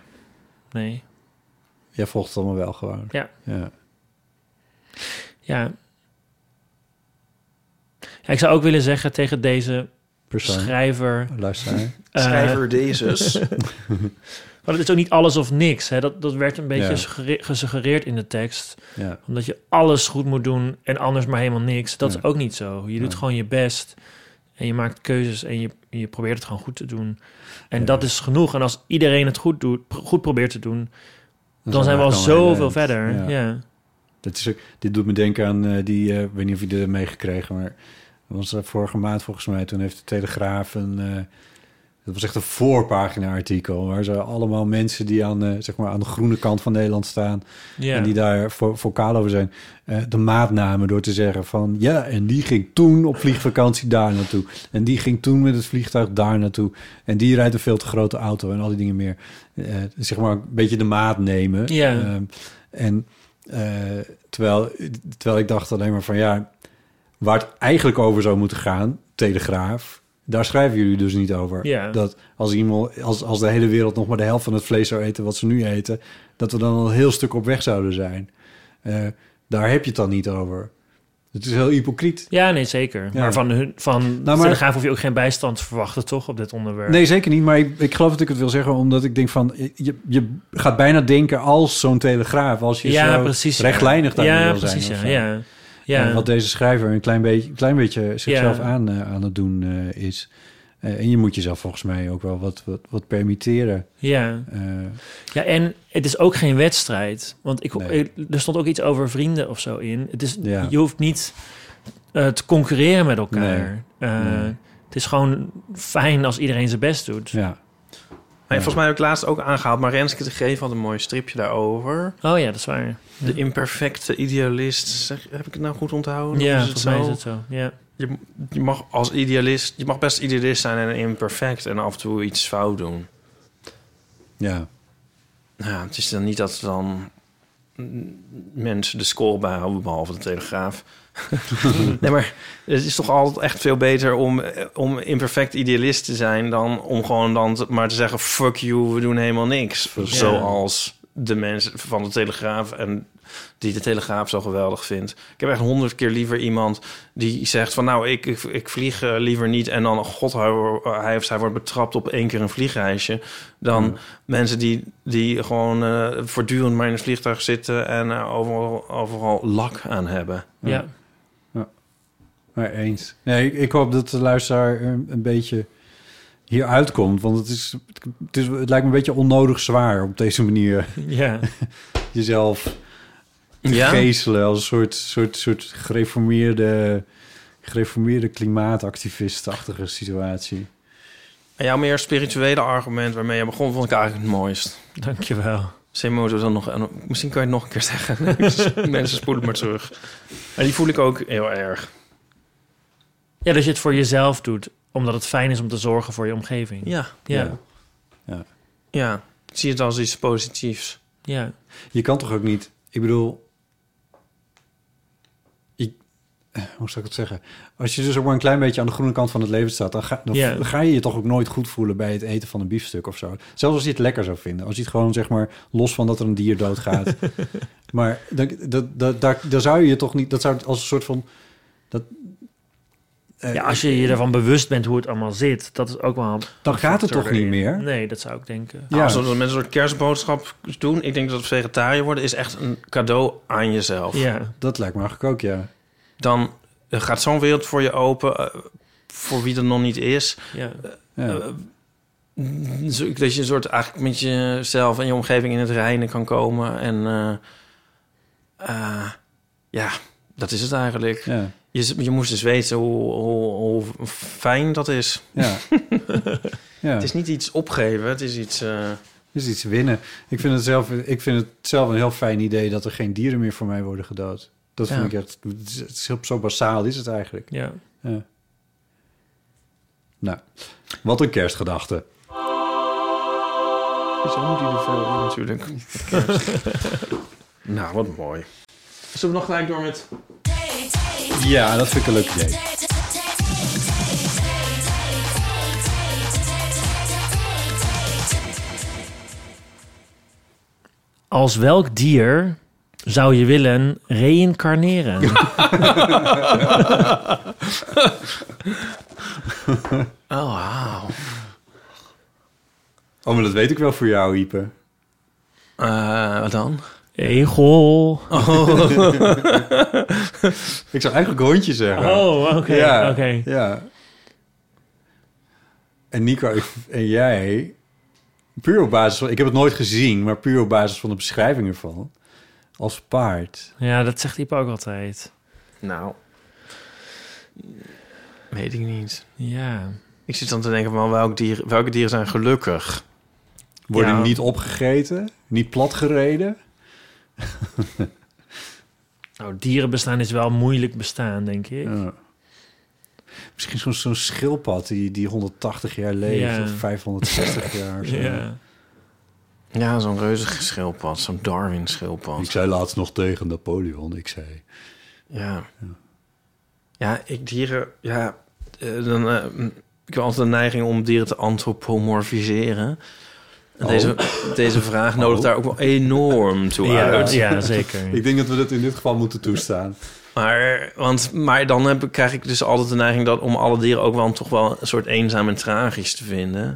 Jij volgt het allemaal wel gewoon. Ja. Ja, ik zou ook willen zeggen tegen deze Persoon. schrijver... Luisteraar. Schrijver Dezes. Maar het is ook niet alles of niks. Hè? Dat werd een beetje Ja. gesuggereerd in de tekst. Ja. Omdat je alles goed moet doen en anders maar helemaal niks. Dat Ja. is ook niet zo. Je doet Ja. gewoon je best. En je maakt keuzes en je probeert het gewoon goed te doen. En Ja. dat is genoeg. En als iedereen het goed probeert te doen... dan zijn we al we zoveel verder. Ja. Ja. Dat is ook, dit doet me denken aan ik weet niet of je er meegekregen, maar dat was vorige maand volgens mij. Toen heeft de Telegraaf dat was echt een voorpagina-artikel, waar ze allemaal mensen die aan, zeg maar aan de groene kant van Nederland staan Ja. en die daar vocaal over zijn, de maat namen door te zeggen van ja, en die ging toen op vliegvakantie daar naartoe. En die ging toen met het vliegtuig daar naartoe. En die rijdt een veel te grote auto en al die dingen meer. Zeg maar een beetje de maat nemen. Ja. Terwijl ik dacht alleen maar van ja, waar het eigenlijk over zou moeten gaan, Telegraaf, daar schrijven jullie dus niet over. Ja. Dat als de hele wereld nog maar de helft van het vlees zou eten wat ze nu eten, dat we dan al een heel stuk op weg zouden zijn. Daar heb je het dan niet over. Het is heel hypocriet. Ja, nee, zeker. Ja. Maar van maar- Telegraaf hoef je ook geen bijstand te verwachten, toch, op dit onderwerp? Nee, zeker niet. Maar ik geloof dat ik het wil zeggen, omdat ik denk van je gaat bijna denken als zo'n Telegraaf, als je Ja, zo precies. Ja. rechtlijnig daarin Ja, wil zijn. precies. of Ja, zo. ja. Ja. Wat deze schrijver een klein beetje zichzelf Ja. aan het doen is. En je moet jezelf volgens mij ook wel wat permitteren. Ja. Eh, Ja, en het is ook geen wedstrijd. Want Nee. er stond ook iets over vrienden of zo in. Het is, Ja. Je hoeft niet te concurreren met elkaar. Nee. Het is gewoon fijn als iedereen zijn best doet. ja. Volgens mij heb ik laatst ook aangehaald, maar Renske de Geef had een mooi stripje daarover. Oh ja, dat is waar. De imperfecte idealist. Heb ik het nou goed onthouden? Ja, Of volgens mij is het zo. Ja. Je mag als idealist, je mag best idealist zijn en imperfect en af en toe iets fout doen. Ja. Nou, het is dan niet dat dan mensen de score bijhouden, behalve de Telegraaf. Nee, maar het is toch altijd echt veel beter om imperfect idealist te zijn dan om gewoon dan maar te zeggen fuck you, we doen helemaal niks. Ja. Zoals de mensen van de Telegraaf en die de Telegraaf zo geweldig vindt. Ik heb echt 100 keer liever iemand die zegt van nou, ik vlieg liever niet en dan god, hij of zij wordt betrapt op 1 keer een vliegreisje, dan mensen die gewoon voortdurend maar in het vliegtuig zitten en overal lak aan hebben. Ja. Maar eens. Nee, ik hoop dat de luisteraar een beetje hier uitkomt. Want het lijkt me een beetje onnodig zwaar op deze manier Ja. jezelf te Ja? geeselen als een soort gereformeerde klimaatactivist-achtige situatie. En jouw meer spirituele argument waarmee je begon, vond ik eigenlijk het mooist. Dankjewel. Zeemotor dan nog... Misschien kan je het nog een keer zeggen. Mensen spoelen maar terug. En die voel ik ook heel erg. Ja, dat je het voor jezelf doet, omdat het fijn is om te zorgen voor je omgeving. Ja. Ja. Ja. Ik zie het als iets positiefs. Ja. Je kan toch ook niet... Ik bedoel... hoe zou ik het zeggen? Als je dus ook maar een klein beetje aan de groene kant van het leven staat, dan ga je je toch ook nooit goed voelen bij het eten van een biefstuk of zo. Zelfs als je het lekker zou vinden. Als je het gewoon, zeg maar, los van dat er een dier doodgaat. Maar dan zou je je toch niet... Dat zou als een soort van... Ja, als je je ervan bewust bent hoe het allemaal zit, dat is ook wel... Dan gaat het toch niet meer? Nee, dat zou ik denken. Ja. Als we met een soort kerstboodschap doen, ik denk dat vegetariër worden is echt een cadeau aan jezelf. Ja. Dat lijkt me eigenlijk ook, ja. Dan gaat zo'n wereld voor je open, voor wie er nog niet is. Ja. Dat je een soort eigenlijk met jezelf en je omgeving in het reinen kan komen. En ja, dat is het eigenlijk. Ja. Je moest dus weten hoe fijn dat is. Ja. Ja. Het is niet iets opgeven, het is iets... Het is iets winnen. Ik vind het zelf een heel fijn idee dat er geen dieren meer voor mij worden gedood. Dat vind ik echt... Het is zo basaal is het eigenlijk. Ja. Ja. Nou, wat een kerstgedachte. Zo moet hij er veel in natuurlijk. Nou, wat mooi. Zullen we nog gelijk door met... Ja, dat vind ik een leuk idee. Als welk dier Zou je willen reïncarneren? Oh, wauw. Oh, maar dat weet ik wel voor jou, Ipe. Wat dan? Egel. Ik zou eigenlijk hondje zeggen. Oh, oké. Ja, Oké. ja. En Nico en jij, puur op basis van... Ik heb het nooit gezien, maar puur op basis van de beschrijving ervan. Als paard. Ja, dat zegt Iep ook altijd. Nou, weet ik niet. Ja. Ik zit dan te denken van welke dieren zijn gelukkig? Worden Ja. niet opgegeten, niet platgereden. Nou, dierenbestaan is wel moeilijk bestaan, denk ik. Ja. Misschien zo'n schildpad die 180 jaar leeft Ja. of 560 jaar. Of zo. Ja. Ja, zo'n reuzige schildpad, zo'n Darwin-schildpad. Ik zei laatst nog tegen Napoleon, ik zei... Ja. Ja, dieren... Ja, ik heb altijd de neiging om dieren te antropomorfiseren. En deze vraag nodigt daar ook wel enorm toe uit. Ja, zeker. Ik denk dat we dat in dit geval moeten toestaan. Maar dan krijg ik dus altijd de neiging dat om alle dieren ook wel toch wel een soort eenzaam en tragisch te vinden.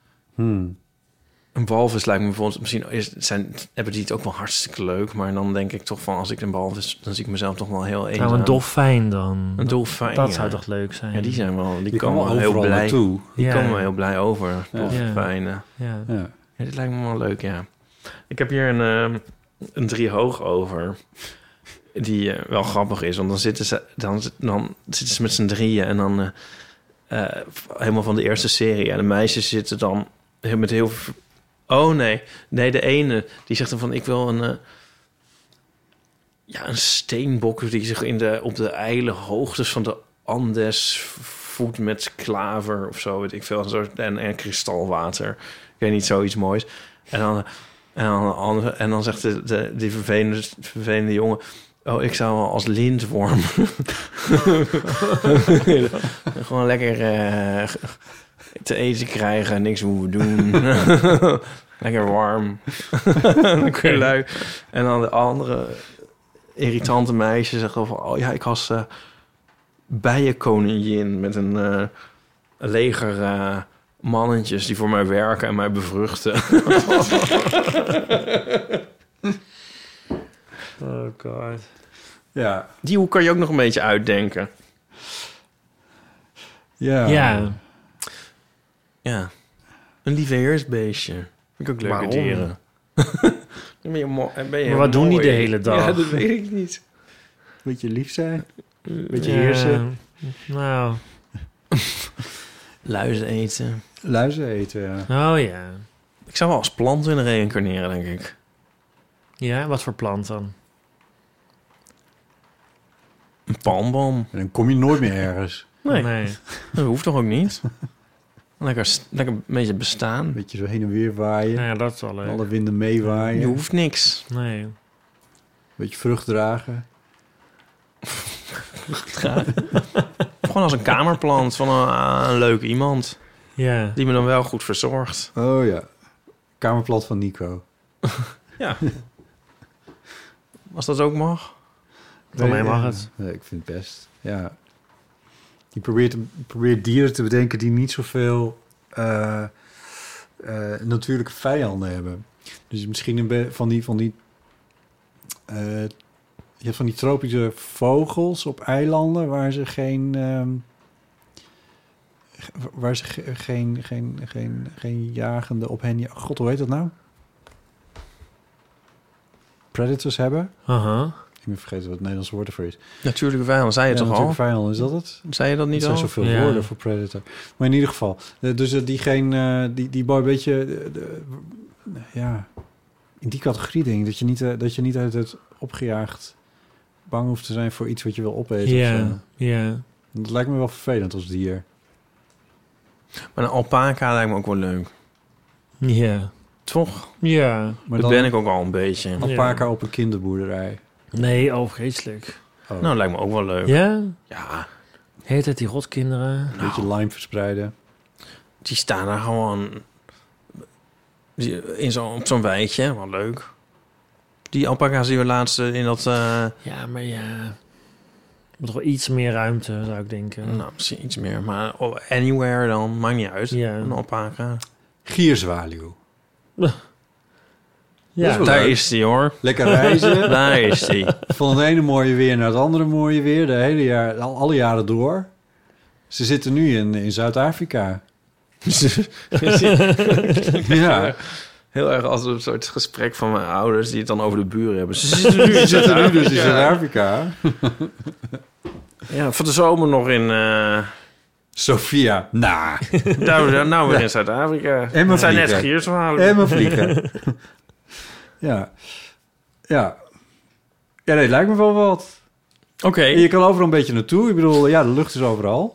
Een walvis lijkt me bijvoorbeeld... Misschien hebben die het ook wel hartstikke leuk. Maar dan denk ik toch van... Als ik een walvis... Dan zie ik mezelf toch wel heel eenzaam. Nou, een dolfijn dan. Een dolfijn, Dat ja. zou toch leuk zijn? Ja, die zijn wel... Die Die komen wel heel overal blij. naartoe. Die Ja. komen wel heel blij over. Ja. Dolfijnen. Ja. Ja. Ja, dit lijkt me wel leuk, ja. Ik heb hier een driehoog over. Die wel grappig is. Want dan zitten ze met z'n drieën. En dan helemaal van de eerste serie. En de meisjes zitten dan met heel... Oh nee, de ene die zegt dan van... Ik wil een steenbok die zich op de ijle hoogtes van de Andes voedt met klaver of zo, weet ik veel. En kristalwater. Ik weet niet, zoiets moois. En dan zegt die vervelende jongen... Oh, ik zou wel als lintworm... Gewoon lekker te eten krijgen, niks hoeven doen. Lekker warm. Lekker leuk. En dan de andere irritante meisje zegt al van... Oh ja, ik was bijenkoningin met een leger mannetjes die voor mij werken en mij bevruchten. Oh god. Ja. Die hoek kan je ook nog een beetje uitdenken. Ja. Ja. Ja. Een lieveheersbeestje. Vind ik ook leuke Waarom? dieren. Ben je Maar wat doen die de hele dag? Ja, dat weet ik niet. Beetje lief zijn. Beetje Ja. heersen. Nou. Luizen eten. Luizen eten, ja. Oh ja. Ik zou wel als plant willen reïncarneren, denk ik. Ja, wat voor plant dan? Een palmboom. En dan kom je nooit meer ergens. Nee. Dat hoeft toch ook niet? Lekker een beetje bestaan. Een beetje zo heen en weer waaien. Nou ja, dat is wel leuk. Alle winden meewaaien. Je hoeft niks. Nee. Beetje vrucht dragen. Gewoon als een kamerplant van een leuk iemand. Ja. Die me dan wel goed verzorgt. Oh ja. Kamerplant van Nico. Ja. Als dat ook mag. Voor mij mag het. Nee, ik vind het best. Ja. Je probeert dieren te bedenken die niet zoveel natuurlijke vijanden hebben. Dus misschien van die je hebt van die tropische vogels op eilanden waar ze geen jagende op hen... God, hoe heet dat nou? Predators hebben. Aha. Ik ben vergeten wat het Nederlandse woord ervoor is. Natuurlijke vijanden, zei je toch al? Natuurlijke vijanden, is dat het? Zei je dat niet Het zijn al? zoveel Ja. woorden voor predator. Maar in ieder geval, dus die boy een beetje... ja, in die categorie denk ik. Dat je niet uit het opgejaagd bang hoeft te zijn voor iets wat je wil opeten. of Ja. zo. Ja. Dat lijkt me wel vervelend als dier. Maar een alpaca lijkt me ook wel leuk. Ja. Toch? Ja. Maar Dat ben ik ook al een beetje. alpaca op een kinderboerderij. Nee, oh, vreselijk. Oh. Nou, lijkt me ook wel leuk. Ja? Ja, Heet het die rotkinderen? Een beetje lime verspreiden. die staan daar gewoon op zo'n weidje. Wel leuk. Die alpaca's die we laatst in dat... Ja, maar ja... Moet toch wel iets meer ruimte, zou ik denken. Nou, misschien iets meer. Maar anywhere dan, maakt niet uit. Ja. Een alpaca. Gierzwaluw. Ja, wel Daar leuk. is die, hoor. Lekker reizen. Daar is die. Van het ene mooie weer naar het andere mooie weer. De hele jaar, alle jaren door. Ze zitten nu in Zuid-Afrika. Ja. Heel erg als een soort gesprek van mijn ouders... die het dan over de buren hebben. Ze zitten nu in Ze zitten nu dus in Zuid-Afrika. Zuid-Afrika. Ja, voor de zomer nog in... Sofia. Nou. nou weer in Zuid-Afrika. En Het zijn net vliegen. gierzwaluwen. En we vliegen. Ja. Ja. Ja, nee, lijkt me wel wat. Oké. En je kan overal een beetje naartoe. Ik bedoel, ja, de lucht is overal.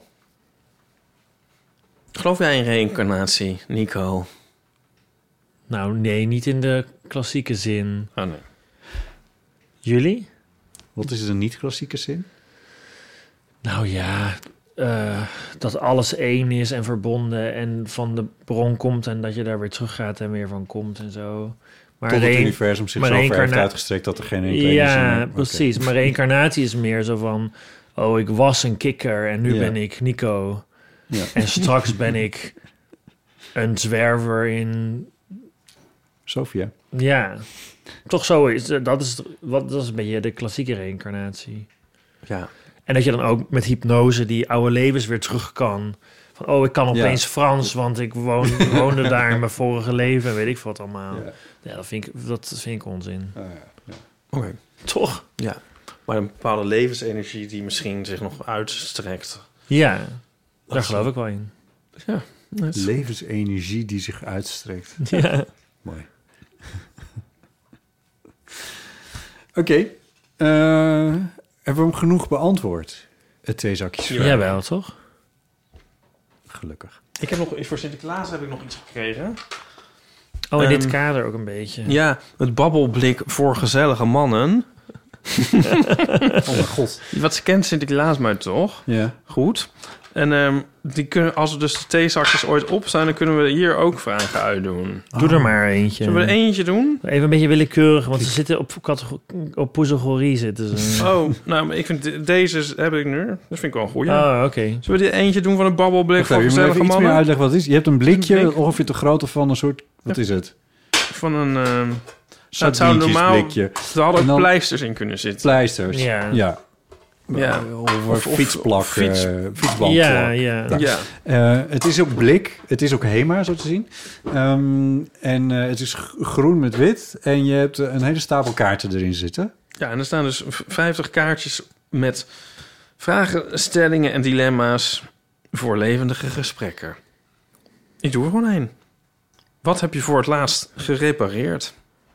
Geloof jij in reïncarnatie, Nico? nou nee, niet in de klassieke zin. Oh, nee. Jullie? Wat is een niet-klassieke zin? Nou ja, dat alles één is en verbonden en van de bron komt en dat je daar weer terug gaat en weer van komt en zo. Maar Tot het reïn- universum zich maar zo ver heeft reïncarna- uitgestrekt dat er geen enkele zin Ja, meer- precies. Maar reïncarnatie is meer zo van... Oh, ik was een kikker en nu Ja. ben ik Nico. Ja. En straks ben ik een zwerver in... Sofia. Ja, toch zo is. Dat is een beetje de klassieke reïncarnatie. Ja. En dat je dan ook met hypnose die oude levens weer terug kan. Van, oh, ik kan opeens Frans, want ik woonde daar in mijn vorige leven. Weet ik wat allemaal. Ja. Ja, dat vind ik onzin. Oké. Toch? Ja. Maar een bepaalde levensenergie die misschien zich nog uitstrekt. Ja, daar is- geloof ik wel in. Ja. Levensenergie die zich uitstrekt. Ja. Mooi. Oké. Hebben we hem genoeg beantwoord? Het theezakjes. Jawel, toch? Gelukkig. Ik heb nog, voor Sinterklaas heb ik nog iets gekregen. Oh, in dit Ehm, kader ook een beetje. Ja, het babbelblik voor gezellige mannen. Oh mijn god. Wat kent Sinterklaas maar toch? Ja. Goed. En die kunnen, als er dus de theezakjes ooit op zijn, dan kunnen we hier ook vragen uitdoen. Doe er maar eentje. Zullen we er eentje doen? Even een beetje willekeurig, want ze zitten op poezelgorie zitten ze. Oh, nou, maar ik vind deze heb ik nu. Dat vind ik wel een goeie. Oh, oké. Zullen we dit eentje doen van een babbelblik Wacht voor even, je moet gezellige even iets meer mannen? uitleggen wat het is. Je hebt een blikje, Een blik. ongeveer de grootte van een soort... Wat is het? Van een... nou, het zou normaal... Sardientjesblikje. Er hadden En ook dan- pleisters in kunnen zitten. Pleisters. Ja. Ja. Ja. Of fietsplak. Fietsbandplak. Ja. Ja. Het is ook blik. Het is ook Hema, zo te zien. En het is groen met wit. En je hebt een hele stapel kaarten erin zitten. Ja, en er staan dus 50 kaartjes met vragen, stellingen en dilemma's voor levendige gesprekken. Ik doe er gewoon één. Wat heb je voor het laatst gerepareerd?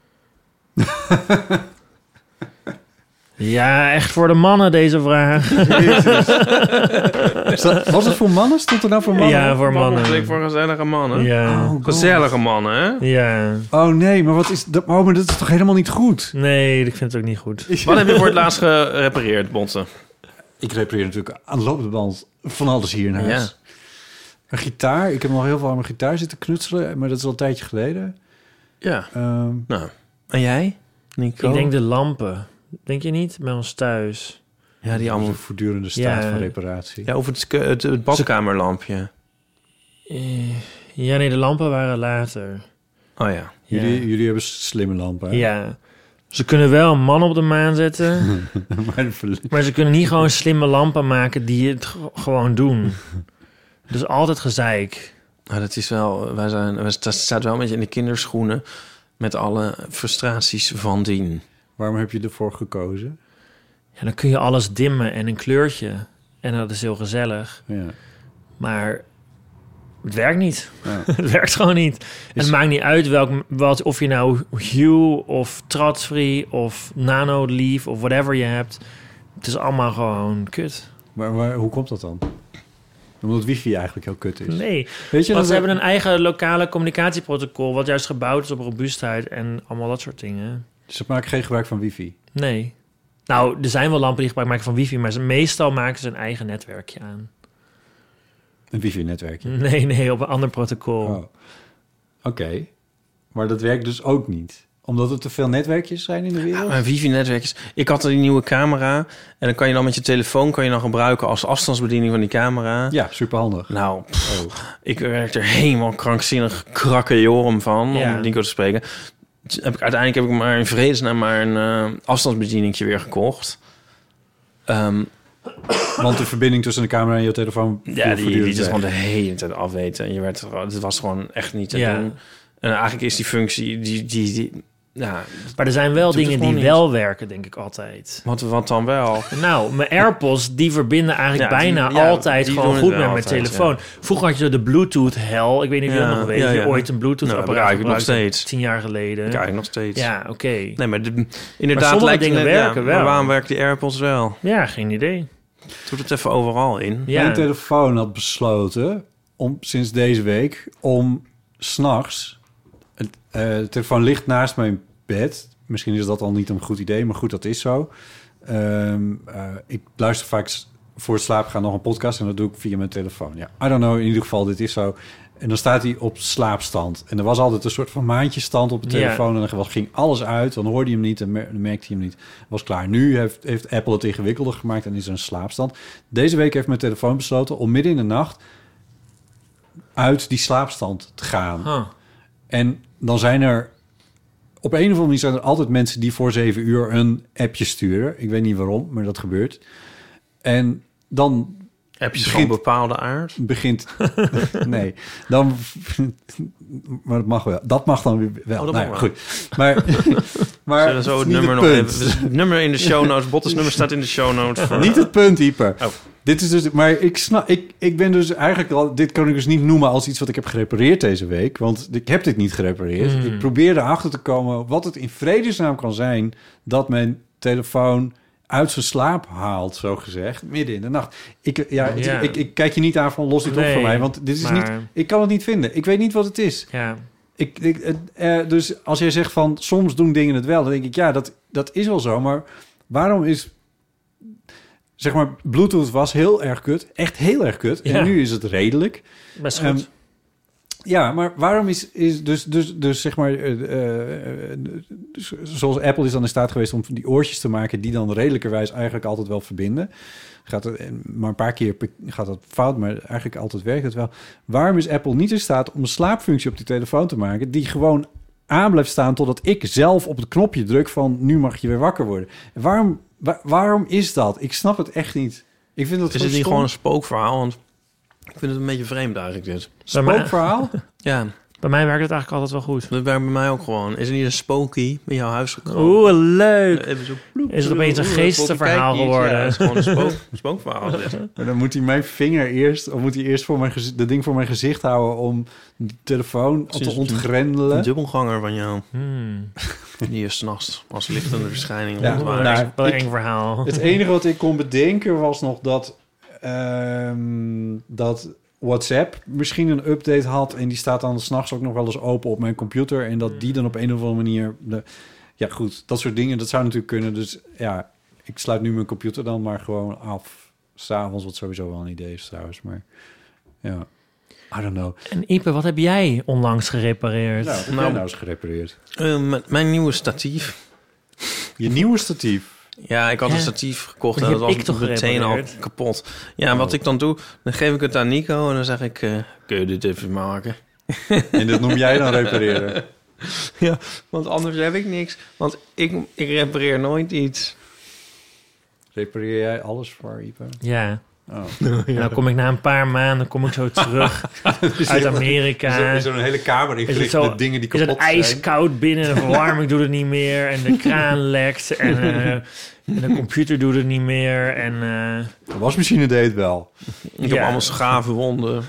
Ja, echt voor de mannen deze vraag. Was het voor mannen? Stond er nou voor mannen? Ja, voor Babbelblik mannen. voor gezellige mannen. Ja. Oh, God. Gezellige mannen, hè? Ja. Oh nee, maar wat is dat? Oh, maar dat is toch helemaal niet goed? Nee, ik vind het ook niet goed. Wat heb je voor het laatst gerepareerd, Bonte? Ik repareer natuurlijk aan de lopende band van alles hier in huis. Ja. Een gitaar. Ik heb nog heel veel aan mijn gitaar zitten knutselen, maar dat is al een tijdje geleden. Ja. Ehm, Nou, en jij, Nico? Ik denk de lampen. Denk je niet? Bij ons thuis. Ja, die allemaal... een voortdurende staat Ja. van reparatie. Ja, over het badkamerlampje. Ja, nee, de lampen waren later. Oh ja. Ja. Jullie hebben slimme lampen. hè? Ja. Ze kunnen wel een man op de maan zetten, maar ze kunnen niet gewoon slimme lampen maken die het gewoon doen. Dus altijd gezeik. Nou, dat is wel... Dat staat wel een beetje in de kinderschoenen met alle frustraties van dien. Waarom heb je ervoor gekozen? Ja, dan kun je alles dimmen en een kleurtje. En dat is heel gezellig. Ja. Maar het werkt niet. Ja. Het werkt gewoon niet. En het maakt niet uit of je nou Hue of Tradfree of Nano Leaf of whatever je hebt. Het is allemaal gewoon kut. Maar hoe komt dat dan? Omdat wifi eigenlijk heel kut is. Nee, Weet je want dat ze hebben een eigen lokale communicatieprotocol wat juist gebouwd is op robuustheid en allemaal dat soort dingen. Ze maken geen gebruik van wifi. Nee. Nou, er zijn wel lampen die gebruik maken van wifi, maar meestal maken ze een eigen netwerkje aan. Een wifi-netwerkje. Nee, op een ander protocol. Oh. Oké. Maar dat werkt dus ook niet. Omdat er te veel netwerkjes zijn in de wereld? Mijn wifi-netwerkjes. Ik had die nieuwe camera. En dan kan je dan met je telefoon gebruiken als afstandsbediening van die camera. Ja, superhandig. Nou, ik werd er helemaal krankzinnig krakkejorum van, Ja. om Nico te spreken. Dus uiteindelijk heb ik maar in vredesnaam maar een afstandsbedieningje weer gekocht. Want de verbinding tussen de camera en je telefoon... Ja, die voortdurend liet het weg. gewoon de hele tijd afweten. En het was gewoon echt niet te Ja. doen. En eigenlijk is die functie... Ja, Maar er zijn wel doet het dingen die gewoon niet. wel werken, denk ik altijd. wat dan wel? Nou, mijn AirPods, die verbinden eigenlijk Ja, die- bijna ja, altijd die gewoon doen goed het met wel mijn altijd, telefoon. Vroeger had je de Bluetooth-hel. Ik weet niet of je dat nog weet. ja, Je ja. ooit een Nou, Bluetooth-apparaat eigenlijk nog gebruikte, steeds. 10 jaar geleden. Eigenlijk nog steeds. Ja, oké. Nee, maar inderdaad sommige lijkt dingen het werken wel. Maar waarom werken die AirPods wel? Ja, geen idee. Doet het even overal in. Ja. Mijn telefoon had besloten sinds deze week om 's nachts... de telefoon ligt naast mijn bed. Misschien is dat al niet een goed idee, maar goed, dat is zo. Ik luister vaak voor het slapen gaan nog een podcast en dat doe ik via mijn telefoon. Ja, I don't know, in ieder geval, dit is zo. En dan staat hij op slaapstand. En er was altijd een soort van maandjestand op de telefoon. En dan ging alles uit, dan hoorde je hem niet en dan merkte hij hem niet. Was klaar. Nu heeft Apple het ingewikkelder gemaakt en is er een slaapstand. Deze week heeft mijn telefoon besloten om midden in de nacht uit die slaapstand te gaan. Huh. En dan zijn er... Op een of andere manier zijn er altijd mensen die voor 7 uur een appje sturen. Ik weet niet waarom, maar dat gebeurt. En dan Appjes van begint- bepaalde aard. begint... nee, dan... Maar dat mag wel. Dat mag dan weer wel. Oh, dat Nou mag ja, wel. goed. Maar Zullen we zo het het is niet nummer nog punt. even... Het nummer in de show notes. Bottes nummer staat in de show notes. Voor, Niet het punt, Ieper. Oh. Dit is dus... Maar ik snap... Ik ben dus eigenlijk al... Dit kan ik dus niet noemen als iets wat ik heb gerepareerd deze week. Want ik heb dit niet gerepareerd. Ik probeer erachter te komen wat het in vredesnaam kan zijn... dat mijn telefoon uit zijn slaap haalt, zo gezegd, midden in de nacht. Ik kijk je niet aan van los dit op voor mij, want dit is maar- niet... Ik kan het niet vinden. Ik weet niet wat het is. Ja. Dus als jij zegt van soms doen dingen het wel, dan denk ik ja, dat is wel zo. Maar waarom is, zeg maar, Bluetooth was heel erg kut, echt heel erg kut, Ja. en nu is het redelijk. Best goed. Ja, maar waarom is dus zeg maar, dus zoals Apple is dan in staat geweest om die oortjes te maken die dan redelijkerwijs eigenlijk altijd wel verbinden. Maar een paar keer gaat dat fout, maar eigenlijk altijd werkt het wel. Waarom is Apple niet in staat om een slaapfunctie op die telefoon te maken die gewoon aan blijft staan totdat ik zelf op het knopje druk van nu mag je weer wakker worden? Waarom is dat? Ik snap het echt niet. Ik vind dat Is het niet gewoon een spookverhaal? Want ik vind het een beetje vreemd eigenlijk dit. spookverhaal? Ja, Bij mij werkt het eigenlijk altijd wel goed. dat werkt bij mij ook gewoon. Is er niet een spooky in jouw huis gekomen? Oeh, leuk. Even zo ploep, Is het opeens een oeh, geestenverhaal kijk iets. geworden? Ja, het is gewoon een spookverhaal. dit. Maar dan moet hij mijn vinger eerst... of moet hij eerst voor mijn de ding voor mijn gezicht houden om die telefoon te Precies, ontgrendelen. Een dubbelganger van jou. Hmm. Die is 's nachts als lichtende verschijning. Ja, rondwaart. nou, Wel een ik- eng verhaal. Het enige wat ik kon bedenken was nog dat WhatsApp misschien een update had... en die staat dan 's nachts ook nog wel eens open op mijn computer... en dat die dan op een of andere manier... Ja goed, dat soort dingen, dat zou natuurlijk kunnen. Dus ja, ik sluit nu mijn computer dan maar gewoon af. 's Avonds, wat sowieso wel een idee is trouwens. Maar ja, I don't know. En Ipe, wat heb jij onlangs gerepareerd? Nou, wat heb jij nou eens gerepareerd? Mijn nieuwe statief. Je nieuwe statief. Ja, ik had Hè? een statief gekocht Maar en die dat heb was ik toch meteen al gerepareerd? kapot. Ja, wat ik dan doe, dan geef ik het aan Nico en dan zeg ik... kun je dit even maken? En dat noem jij dan repareren? Ja, want anders heb ik niks. Want ik repareer nooit iets. Repareer jij alles voor, Ipe? Ja. Oh. En dan kom ik na een paar maanden kom ik zo terug uit Amerika. Is er een hele kamer Is ingericht het zo- met dingen die Is het kapot zijn? ijskoud binnen, de verwarming doet het niet meer en de kraan lekt en de computer doet het niet meer en De wasmachine deed het wel. Ik heb Ja. allemaal schave wonden.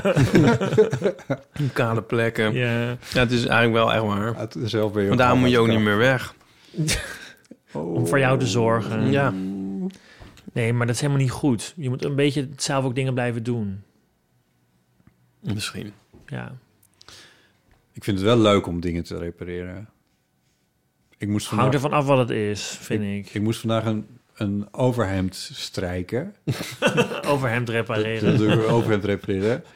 Kale plekken. Ja. ja, Het is eigenlijk wel echt waar. Uit zelf ben je Maar daarom moet je ook niet meer weg. om voor jou te zorgen. Ja. Nee, maar dat is helemaal niet goed. Je moet een beetje zelf ook dingen blijven doen. Misschien. Ja. Ik vind het wel leuk om dingen te repareren. Ik moest Hangt vandaag, ervan af wat het is, vind ik. ik moest vandaag een overhemd strijken. Overhemd Dat repareren. doe ik een overhemd repareren.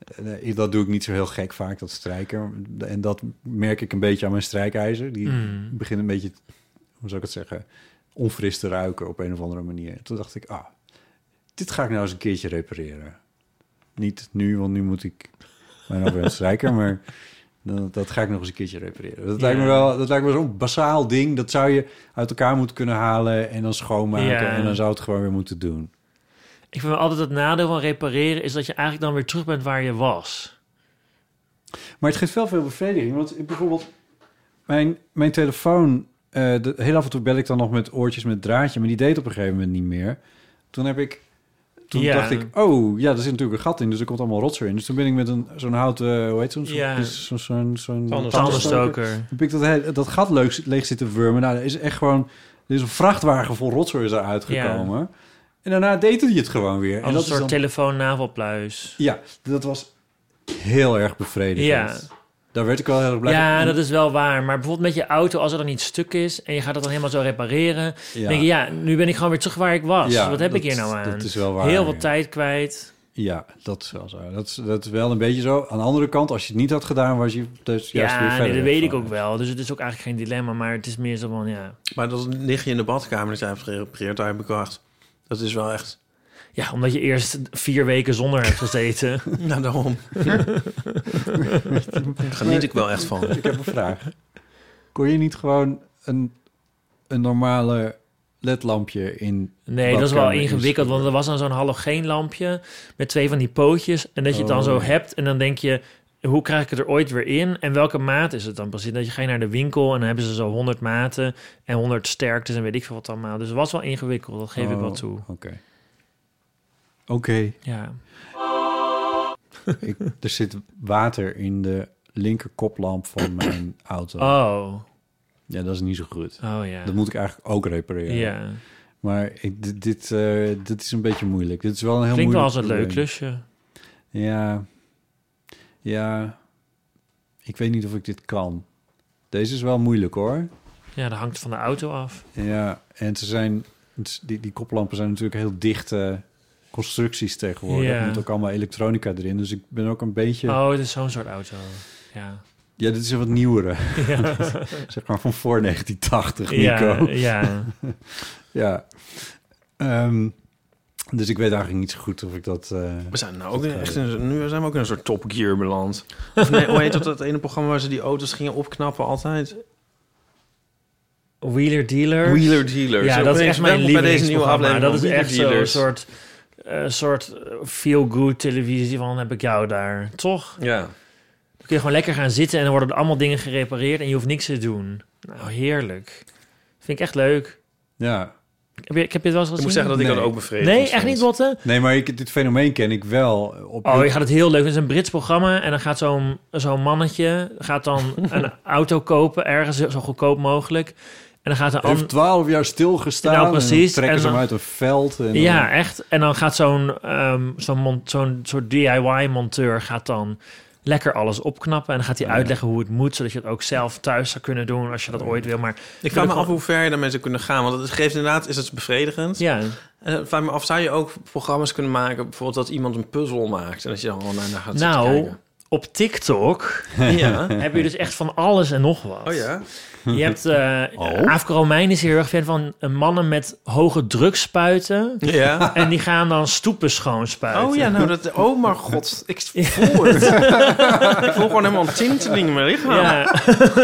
Dat doe ik niet zo heel gek vaak, dat strijken. En dat merk ik een beetje aan mijn strijkijzer. Die begint een beetje, hoe zou ik het zeggen, onfris te ruiken op een of andere manier. Toen dacht ik, dit ga ik nou eens een keertje repareren. Niet nu, want nu moet ik mijn over strijken, maar dat ga ik nog eens een keertje repareren. Dat lijkt me zo'n basaal ding. Dat zou je uit elkaar moeten kunnen halen en dan schoonmaken en dan zou het gewoon weer moeten doen. Ik vind altijd het nadeel van repareren is dat je eigenlijk dan weer terug bent waar je was. Maar het geeft wel veel bevrediging. Want bijvoorbeeld mijn telefoon... heel af en toe bel ik dan nog met oortjes met draadje... maar die deed op een gegeven moment niet meer. Toen dacht ik... oh, ja, er zit natuurlijk een gat in... dus er komt allemaal rotzooi in. Dus toen ben ik met zo'n houten... hoe heet zo'n tandenstoker. Heb ik dat gat leeg zitten wurmen. Nou, er is echt gewoon... er is een vrachtwagen vol rotzooi eruit gekomen... Ja. En daarna deed hij het gewoon weer. Als en dat een soort telefoon-navelpluis. Ja, dat was heel erg bevredigend. Ja. Daar werd ik wel heel erg blij. Ja, dat is wel waar. Maar bijvoorbeeld met je auto, als er dan iets stuk is... en je gaat het dan helemaal zo repareren... dan denk je, nu ben ik gewoon weer terug waar ik was. Wat heb ik hier nou aan? Dat is wel waar. Heel veel tijd kwijt. Ja, dat is wel zo. Dat is wel een beetje zo. Aan de andere kant, als je het niet had gedaan... was je dus juist weer verder. Ja, dat weet ik ook wel. Dus het is ook eigenlijk geen dilemma. Maar het is meer zo van, Maar dat lig je in de badkamer dat jij hebt gerepareerd... daar heb ik gedacht... dat is wel echt... Ja, omdat je eerst 4 weken zonder hebt gezeten. Nou, daarom. Daar geniet ik wel echt van. Ik heb een vraag. Kon je niet gewoon een normale ledlampje in... Nee, dat is wel ingewikkeld. Want er was dan zo'n halogeenlampje... met 2 van die pootjes. En dat je het dan zo hebt. En dan denk je... hoe krijg ik het er ooit weer in? En welke maat is het dan precies? Dat je gaat naar de winkel en dan hebben ze zo 100 maten... en 100 sterktes en weet ik veel wat allemaal. Dus het was wel ingewikkeld, dat geef ik wel toe. Oké. Ja. Er zit water in de linker koplamp van mijn auto. Oh. Ja, dat is niet zo goed. Oh ja. Dat moet ik eigenlijk ook repareren. Ja. Maar dit is een beetje moeilijk. Dit is wel een heel klinkt moeilijk wel als een leuk klusje. Ja. Ik weet niet of ik dit kan. Deze is wel moeilijk, hoor. Ja, dat hangt van de auto af. Ja, en ze zijn... Die koplampen zijn natuurlijk heel dichte constructies tegenwoordig. Er moet ook allemaal elektronica erin. Dus ik ben ook een beetje... Oh, het is zo'n soort auto. Ja. Ja, dit is een wat nieuwere. Ja. Zeg maar van voor 1980, Nico. Ja. Ja. Dus ik weet eigenlijk niet zo goed of ik dat... We zijn nou ook echt nu zijn we ook in een soort Top Gear beland. Of nee, hoe heet dat ene programma waar ze die auto's gingen opknappen altijd? Wheeler Dealers. Wheeler Dealers. Ja, dat is echt mijn lievelingsprogramma. Dat is echt zo'n soort feel-good televisie van heb ik jou daar, toch? Ja. Dan kun je gewoon lekker gaan zitten en dan worden er allemaal dingen gerepareerd en je hoeft niks te doen. Nou, heerlijk. Vind ik echt leuk. Ja. Ik heb je het wel eens gezien? Ik moet zeggen dat ik dat ook bevredigend Nee, echt niet, Botte? Nee, maar dit fenomeen ken ik wel. Je gaat het heel leuk. Het is een Brits programma en dan gaat zo'n mannetje gaat dan een auto kopen, ergens zo goedkoop mogelijk. En dan gaat heeft 12 jaar stilgestaan. Nou, precies. En trekken ze hem uit een veld. En ja, echt. En dan gaat zo'n soort DIY-monteur gaat dan lekker alles opknappen. En dan gaat hij uitleggen hoe het moet, zodat je het ook zelf thuis zou kunnen doen als je dat ooit wil. Maar ik vraag me af hoe ver je daarmee zou kunnen gaan. Want het geeft inderdaad, is het bevredigend. Ja. En vraag me af, zou je ook programma's kunnen maken, bijvoorbeeld dat iemand een puzzel maakt en dat je dan gewoon naar gaat zitten kijken? Op TikTok heb je dus echt van alles en nog wat. Oh ja? Je hebt... Aafke Romein is hier heel erg fan van mannen met hoge drukspuiten. Ja. En die gaan dan stoepen schoonspuiten. Oh ja, nou dat... Oh maar god, ik voel het. Ik voel gewoon helemaal een tinteling in mijn lichaam. Ja.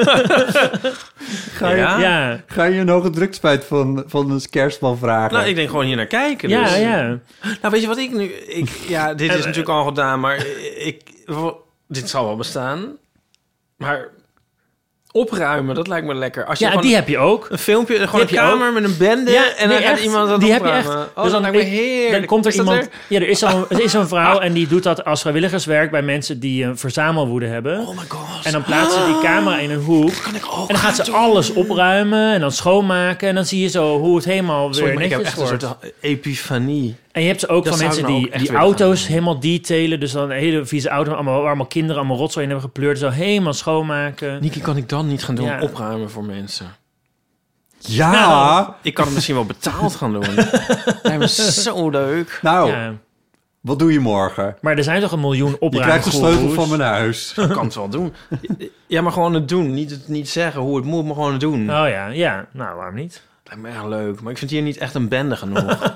Ga je een hoge drukspuit van een kerstman vragen? Nou, ik denk gewoon hier naar kijken. Ja, dus. ja. Nou, weet je wat ik nu... dit is natuurlijk al gedaan, maar dit zal wel bestaan. Maar opruimen, dat lijkt me lekker. Als je die heb je ook. Een filmpje, gewoon een kamer met een bende en dan gaat iemand dat die opruimen. Heb je echt. Oh, dus dan lijkt me heerlijk. Dan komt er iemand... Ja, er is zo'n vrouw en die doet dat als vrijwilligerswerk bij mensen die een verzamelwoede hebben. Oh my god. En dan plaatst ze die camera in een hoek. Kan ik ook en dan gaat ze alles opruimen en dan schoonmaken. En dan zie je zo hoe het helemaal weer netjes ik heb echt wordt. een soort epifanie. En je hebt ze ook dat van mensen die auto's helemaal detailen. Dus dan een hele vieze auto, waar allemaal kinderen allemaal rotzooi in hebben gepleurd. Zo helemaal schoonmaken. Niki, kan ik dan niet gaan doen opruimen voor mensen? Ja! Nou, ik kan het misschien wel betaald gaan doen. Dat is zo leuk. Nou, Wat doe je morgen? Maar er zijn toch 1 miljoen Je krijgt de opruimgoeroes? sleutel van mijn huis. Ik kan het wel doen. Ja, maar gewoon het doen. Niet zeggen hoe het moet, maar gewoon het doen. Oh ja, ja. Nou, waarom niet? Lijkt me echt leuk. Maar ik vind hier niet echt een bende genoeg.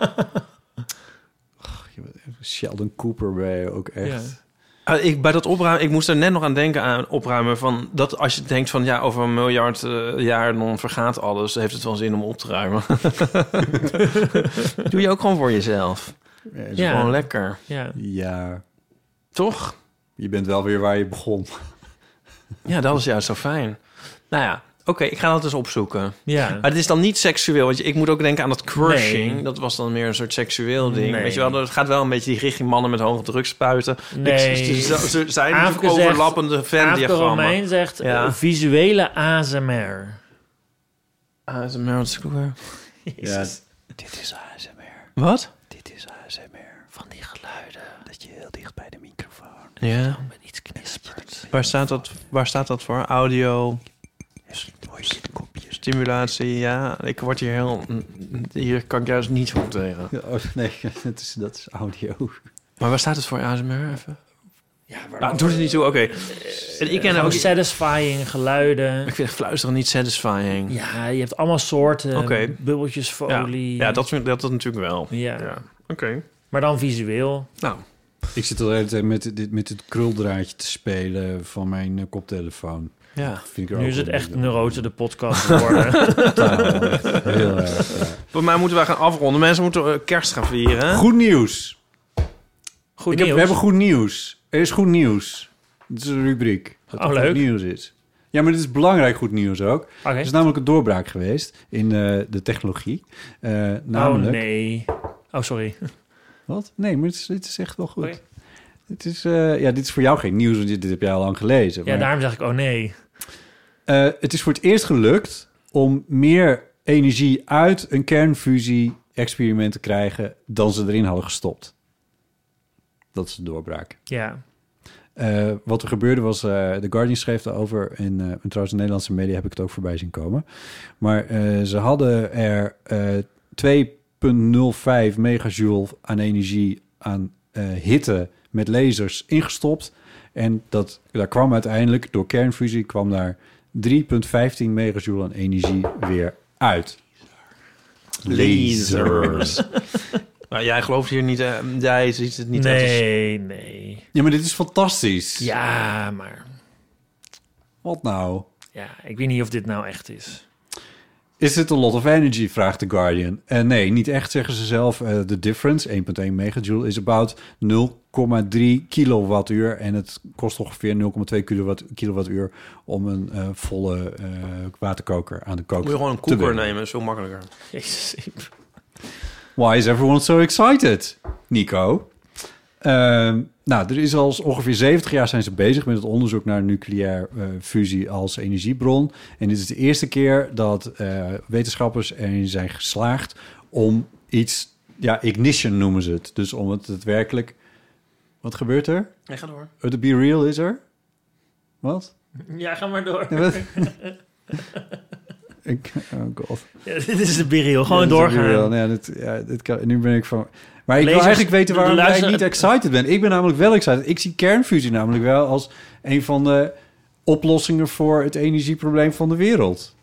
Sheldon Cooper ben je ook echt. Bij dat opruimen, ik moest er net nog aan denken aan opruimen van dat als je denkt van ja, over 1 miljard jaar dan vergaat alles, heeft het wel zin om op te ruimen. Doe je ook gewoon voor jezelf. Ja, Is gewoon lekker. Ja. Toch? Je bent wel weer waar je begon. Ja, dat is juist zo fijn. Nou ja, oké, ik ga dat eens opzoeken. Ja. Maar het is dan niet seksueel. Want ik moet ook denken aan dat crushing. Nee. Dat was dan meer een soort seksueel ding. Nee. Weet je wel, het gaat wel een beetje die richting mannen met hoge druk spuiten. Nee. Ze zijn Aafke natuurlijk overlappende Aafke Venn-diagrammen. Romein zegt Ja. visuele ASMR. ASMR, wat is het ook weer? Ja, Dit is ASMR. Wat? Dit is ASMR. Van die geluiden. Dat je heel dicht bij de microfoon. Ja. Met iets knispert. Waar staat dat voor? Audio, Mooi kopjes. stimulatie, ja. Ik word hier heel... Hier kan ik juist niet goed tegen. nee, dat is audio. Maar waar staat het voor ASMR even? Ja, Nou, doet het niet toe, oké. En ik ken gewoon ook... satisfying geluiden. Ik vind fluisteren niet satisfying. Ja, je hebt allemaal soorten. Oké. Bubbeltjesfolie. Ja, dat vind dat natuurlijk wel. Ja. Oké. Maar dan visueel. Nou, Ik zit al de hele tijd met het kruldraadje te spelen van mijn koptelefoon. ja. Vind ik er Nu ook is het wel echt leuk. neurote de podcast geworden. Heel erg. Voor mij moeten wij gaan afronden. Mensen moeten kerst gaan vieren. Goed nieuws. Goed We nieuws. hebben goed nieuws. Er is goed nieuws. Dat is een rubriek. Dat Oh, er leuk. goed nieuws is. Ja, maar dit is belangrijk goed nieuws ook. Oké. Er is namelijk een doorbraak geweest in de technologie. Namelijk... Oh nee. Oh, sorry. Wat? Nee, maar dit is echt wel goed. Oké. Dit is voor jou geen nieuws, want dit heb jij al lang gelezen. Ja, maar, daarom zeg ik oh nee. het is voor het eerst gelukt om meer energie uit een kernfusie-experiment te krijgen dan ze erin hadden gestopt. Dat is de doorbraak. Ja. Wat er gebeurde was, The Guardian schreef daarover en trouwens in Nederlandse media heb ik het ook voorbij zien komen. Maar ze hadden er 2,05 megajoule aan energie aan hitte met lasers ingestopt. En daar kwam uiteindelijk, door kernfusie, kwam daar 3,15 megajoule aan energie weer uit. Lasers. Maar jij gelooft hier niet... jij ziet het niet echt als... Nee. Ja, maar dit is fantastisch. Ja, maar... Wat nou? Ja, ik weet niet of dit nou echt is. Is it a lot of energy, vraagt The Guardian. Nee, niet echt, zeggen ze zelf. The difference, 1,1 megajoule, is about 0,3 kilowattuur. En het kost ongeveer 0,2 kilowattuur om een volle waterkoker aan de kook Moet je gewoon een te koeker brengen. nemen, is veel makkelijker. Jezus. Why is everyone so excited, Nico? Er is al ongeveer 70 jaar zijn ze bezig met het onderzoek naar nucleair fusie als energiebron. En dit is de eerste keer dat wetenschappers erin zijn geslaagd om iets, ignition noemen ze het. Dus om het daadwerkelijk... Wat gebeurt er? Nee, ga door. The Be Real is er? Wat? Ja, ga maar door. Ja, wat? Oh god. Ja, dit is de biriel. Gewoon Ja, dat is The Be Real. doorgaan. Dit kan, nu ben ik van... Maar ik wil Lezers- eigenlijk weten waarom de jij luister- niet excited bent. Ik ben namelijk wel excited. Ik zie kernfusie namelijk wel als een van de oplossingen voor het energieprobleem van de wereld.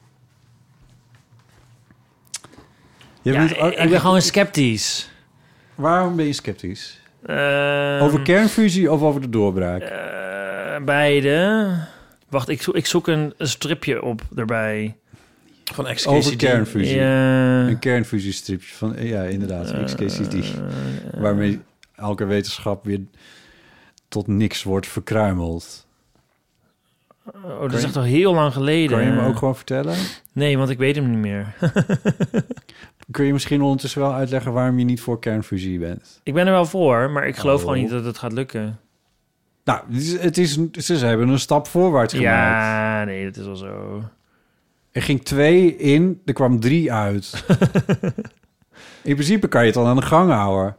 Je Ja, bent ook- ik ben gewoon sceptisch. Waarom ben je sceptisch? Ehm, Over kernfusie of over de doorbraak? beide. Wacht, ik zoek een stripje op erbij. Van XKCD. Over kernfusie. Ja. Een kernfusiestripje van... Ja, inderdaad. XKCD. Waarmee elke wetenschap weer tot niks wordt verkruimeld. Oh, dat is echt al heel lang geleden. Kan je me ook gewoon vertellen? Nee, want ik weet hem niet meer. Kun je misschien ondertussen wel uitleggen waarom je niet voor kernfusie bent? Ik ben er wel voor, maar ik geloof Oh. gewoon niet dat het gaat lukken. Nou, ze hebben een stap voorwaarts gemaakt. Ja, nee, dat is wel zo. Er ging 2 in, er kwam 3 uit. In principe kan je het al aan de gang houden.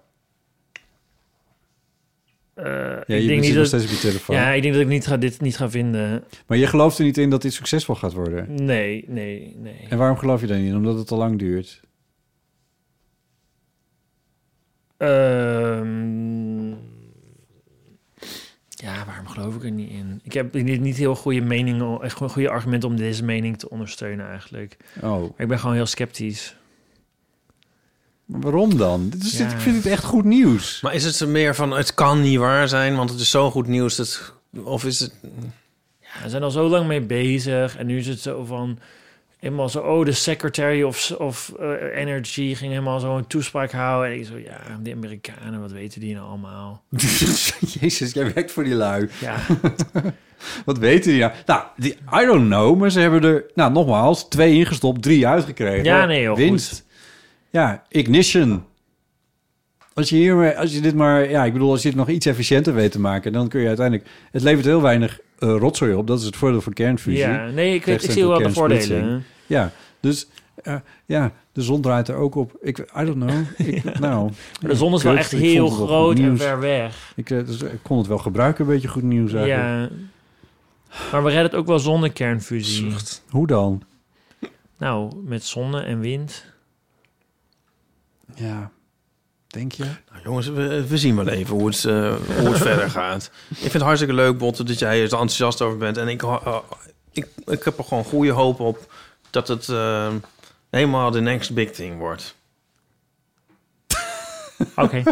Ja, ik je denk zit niet nog dat... steeds op je telefoon. Ja, ik denk dat ik dit niet ga vinden. Maar je gelooft er niet in dat dit succesvol gaat worden. Nee. En waarom geloof je daar niet in? Omdat het te lang duurt. Ja, waarom geloof ik er niet in? Ik heb niet heel goede meningen, echt gewoon goede argumenten om deze mening te ondersteunen eigenlijk. Oh, Maar ik ben gewoon heel sceptisch. maar waarom dan? Ja. Ik vind het echt goed nieuws. Maar is het meer van, het kan niet waar zijn, want het is zo goed nieuws. Of is het... Ja, we zijn al zo lang mee bezig. En nu is het zo van... Helemaal zo, de Secretary of Energy ging helemaal zo een toespraak houden. En ik zo, ja, de Amerikanen, wat weten die nou allemaal? Jezus, jij werkt voor die lui. Ja, Wat weten die nou? Nou, I don't know, maar ze hebben er, nou nogmaals, 2 ingestopt, 3 uitgekregen. Ja, nee, heel winst. goed. Ja, Ignition. Als je dit maar, ja, ik bedoel, als je het nog iets efficiënter weet te maken, dan kun je uiteindelijk, het levert heel weinig rotzooi op. Dat is het voordeel van kernfusie. ja. Nee, ik zie wel de voordelen. Ja, dus ja, de zon draait er ook op. I don't know. Maar de zon is wel echt heel groot en ver weg. Dus ik kon het wel gebruiken, een beetje goed nieuws eigenlijk. Ja. Maar we redden het ook wel zonder kernfusie. Hoe dan? Nou, met zonne en wind. Ja, denk je? Nou, jongens, we zien wel even hoe het verder gaat. Ik vind het hartstikke leuk, Botte, dat jij er enthousiast over bent. En ik heb er gewoon goede hoop op dat het helemaal de next big thing wordt. Oké.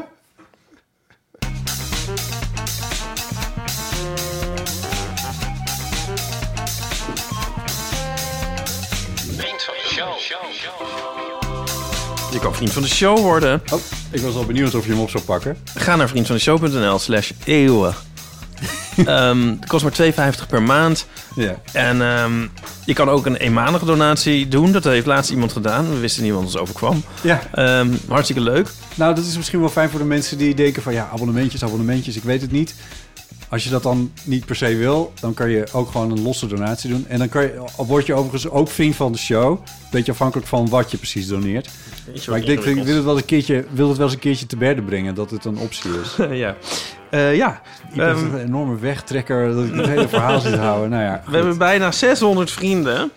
Je kan vriend van de show worden. Oh, ik was al benieuwd of je hem op zou pakken. Ga naar vriendvandeshow.nl/eeuwen. Het kost maar $2,50 per maand. Ja. En je kan ook een eenmalige donatie doen. Dat heeft laatst iemand gedaan. We wisten niet wat ons overkwam. Ja. Hartstikke leuk. Nou, dat is misschien wel fijn voor de mensen die denken van ja, abonnementjes, ik weet het niet. Als je dat dan niet per se wil, dan kan je ook gewoon een losse donatie doen. En dan word je overigens ook vriend van de show. Beetje afhankelijk van wat je precies doneert. Maar ik denk, ik wil het wel eens een keertje te berde brengen, dat het een optie is. Ja. Ik ben een enorme wegtrekker dat ik het hele verhaal zit houden. Nou ja, we hebben bijna 600 vrienden.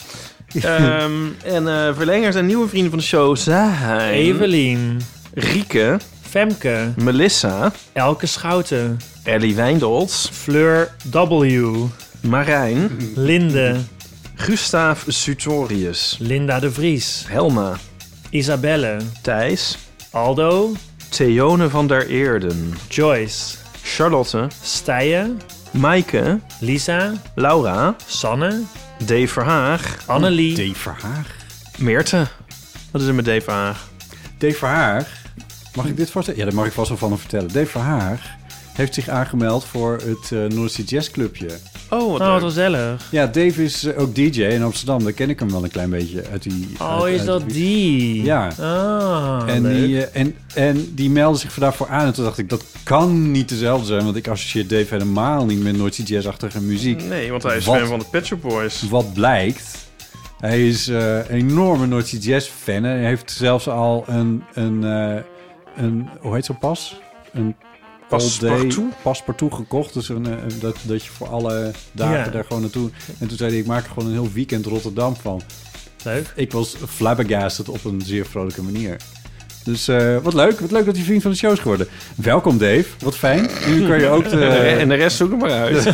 En verlengers en nieuwe vrienden van de show zijn... Evelien, Rieke, Femke, Melissa, Elke Schouten, Ellie Wijndolts, Fleur W, Marijn, Linde, Gustaaf Sutorius, Linda de Vries, Helma, Isabelle, Thijs, Aldo, Theone van der Eerden, Joyce, Charlotte, Stijen, Maaike, Lisa, Laura, Sanne, Dave Verhaag, Annelie, Dave Verhaag. Meerte. Wat is er met Dave Verhaag? Dave Verhaag. Mag ik dit vast? Ja, dat mag ik vast wel van hem vertellen. Dave Verhaag heeft zich aangemeld voor het Noordzee Jazz Clubje. Oh, wat wat leuk. gezellig. Ja, Dave is ook DJ in Amsterdam. Daar ken ik hem wel een klein beetje uit die... Oh, is dat die? Ja. Ah, En leuk. die meldde zich daarvoor aan. En toen dacht ik, dat kan niet dezelfde zijn. Want ik associeer Dave helemaal niet met Noordzee Jazz-achtige muziek. Nee, want hij is Wat? fan van de Pet Shop Boys. Wat blijkt... Hij is een enorme Noordzee Jazz-fan. Hij heeft zelfs al een hoe heet zo'n pas? Een paspartout gekocht. Dus dat je voor alle dagen daar gewoon naartoe... En toen zei hij, ik maak er gewoon een heel weekend Rotterdam van. Leuk. Ik was flabbergasted op een zeer vrolijke manier. Dus wat leuk dat je vriend van de show is geworden. Welkom Dave, wat fijn. Nu kan je ook En de rest zoek er maar uit.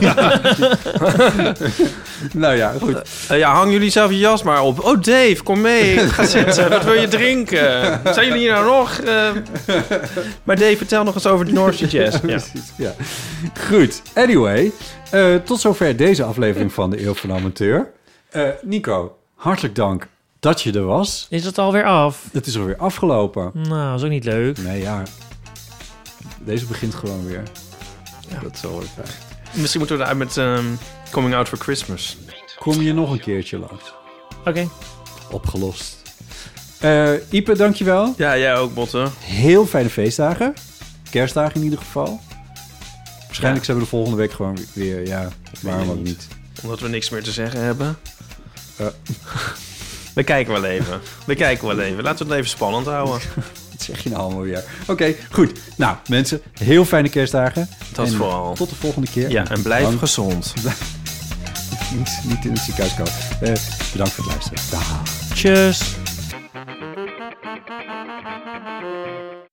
Nou ja, goed. Hang jullie zelf je jas maar op. Oh Dave, kom mee. Ga zitten. Wat wil je drinken? Zijn jullie hier nou nog? Maar Dave, vertel nog eens over de Noordzee Jazz. Ja. Precies, ja. Goed, anyway. Tot zover deze aflevering van de Eeuw van de Amateur. Nico, hartelijk dank dat je er was. Is het alweer af? Het is alweer afgelopen. Nou, is ook niet leuk. Nee, ja. Deze begint gewoon weer. Ja, dat is wel weer fijn. Misschien moeten we eruit met Coming Out for Christmas. Kom je nog een keertje langs. Oké. Opgelost. Ipe, dankjewel. Ja, jij ook, Botte. Heel fijne feestdagen. Kerstdagen in ieder geval. Waarschijnlijk zijn we de volgende week gewoon weer... Ja, waarom ook niet. Omdat we niks meer te zeggen hebben. We kijken wel even. Laten we het even spannend houden. Wat zeg je nou allemaal weer? Oké, goed. Nou, mensen, heel fijne kerstdagen. Dat En vooral. Tot de volgende keer. Ja, en blijf Dank. gezond. Niet in het ziekenhuis komen. Bedankt voor het luisteren. Dag. Tjus.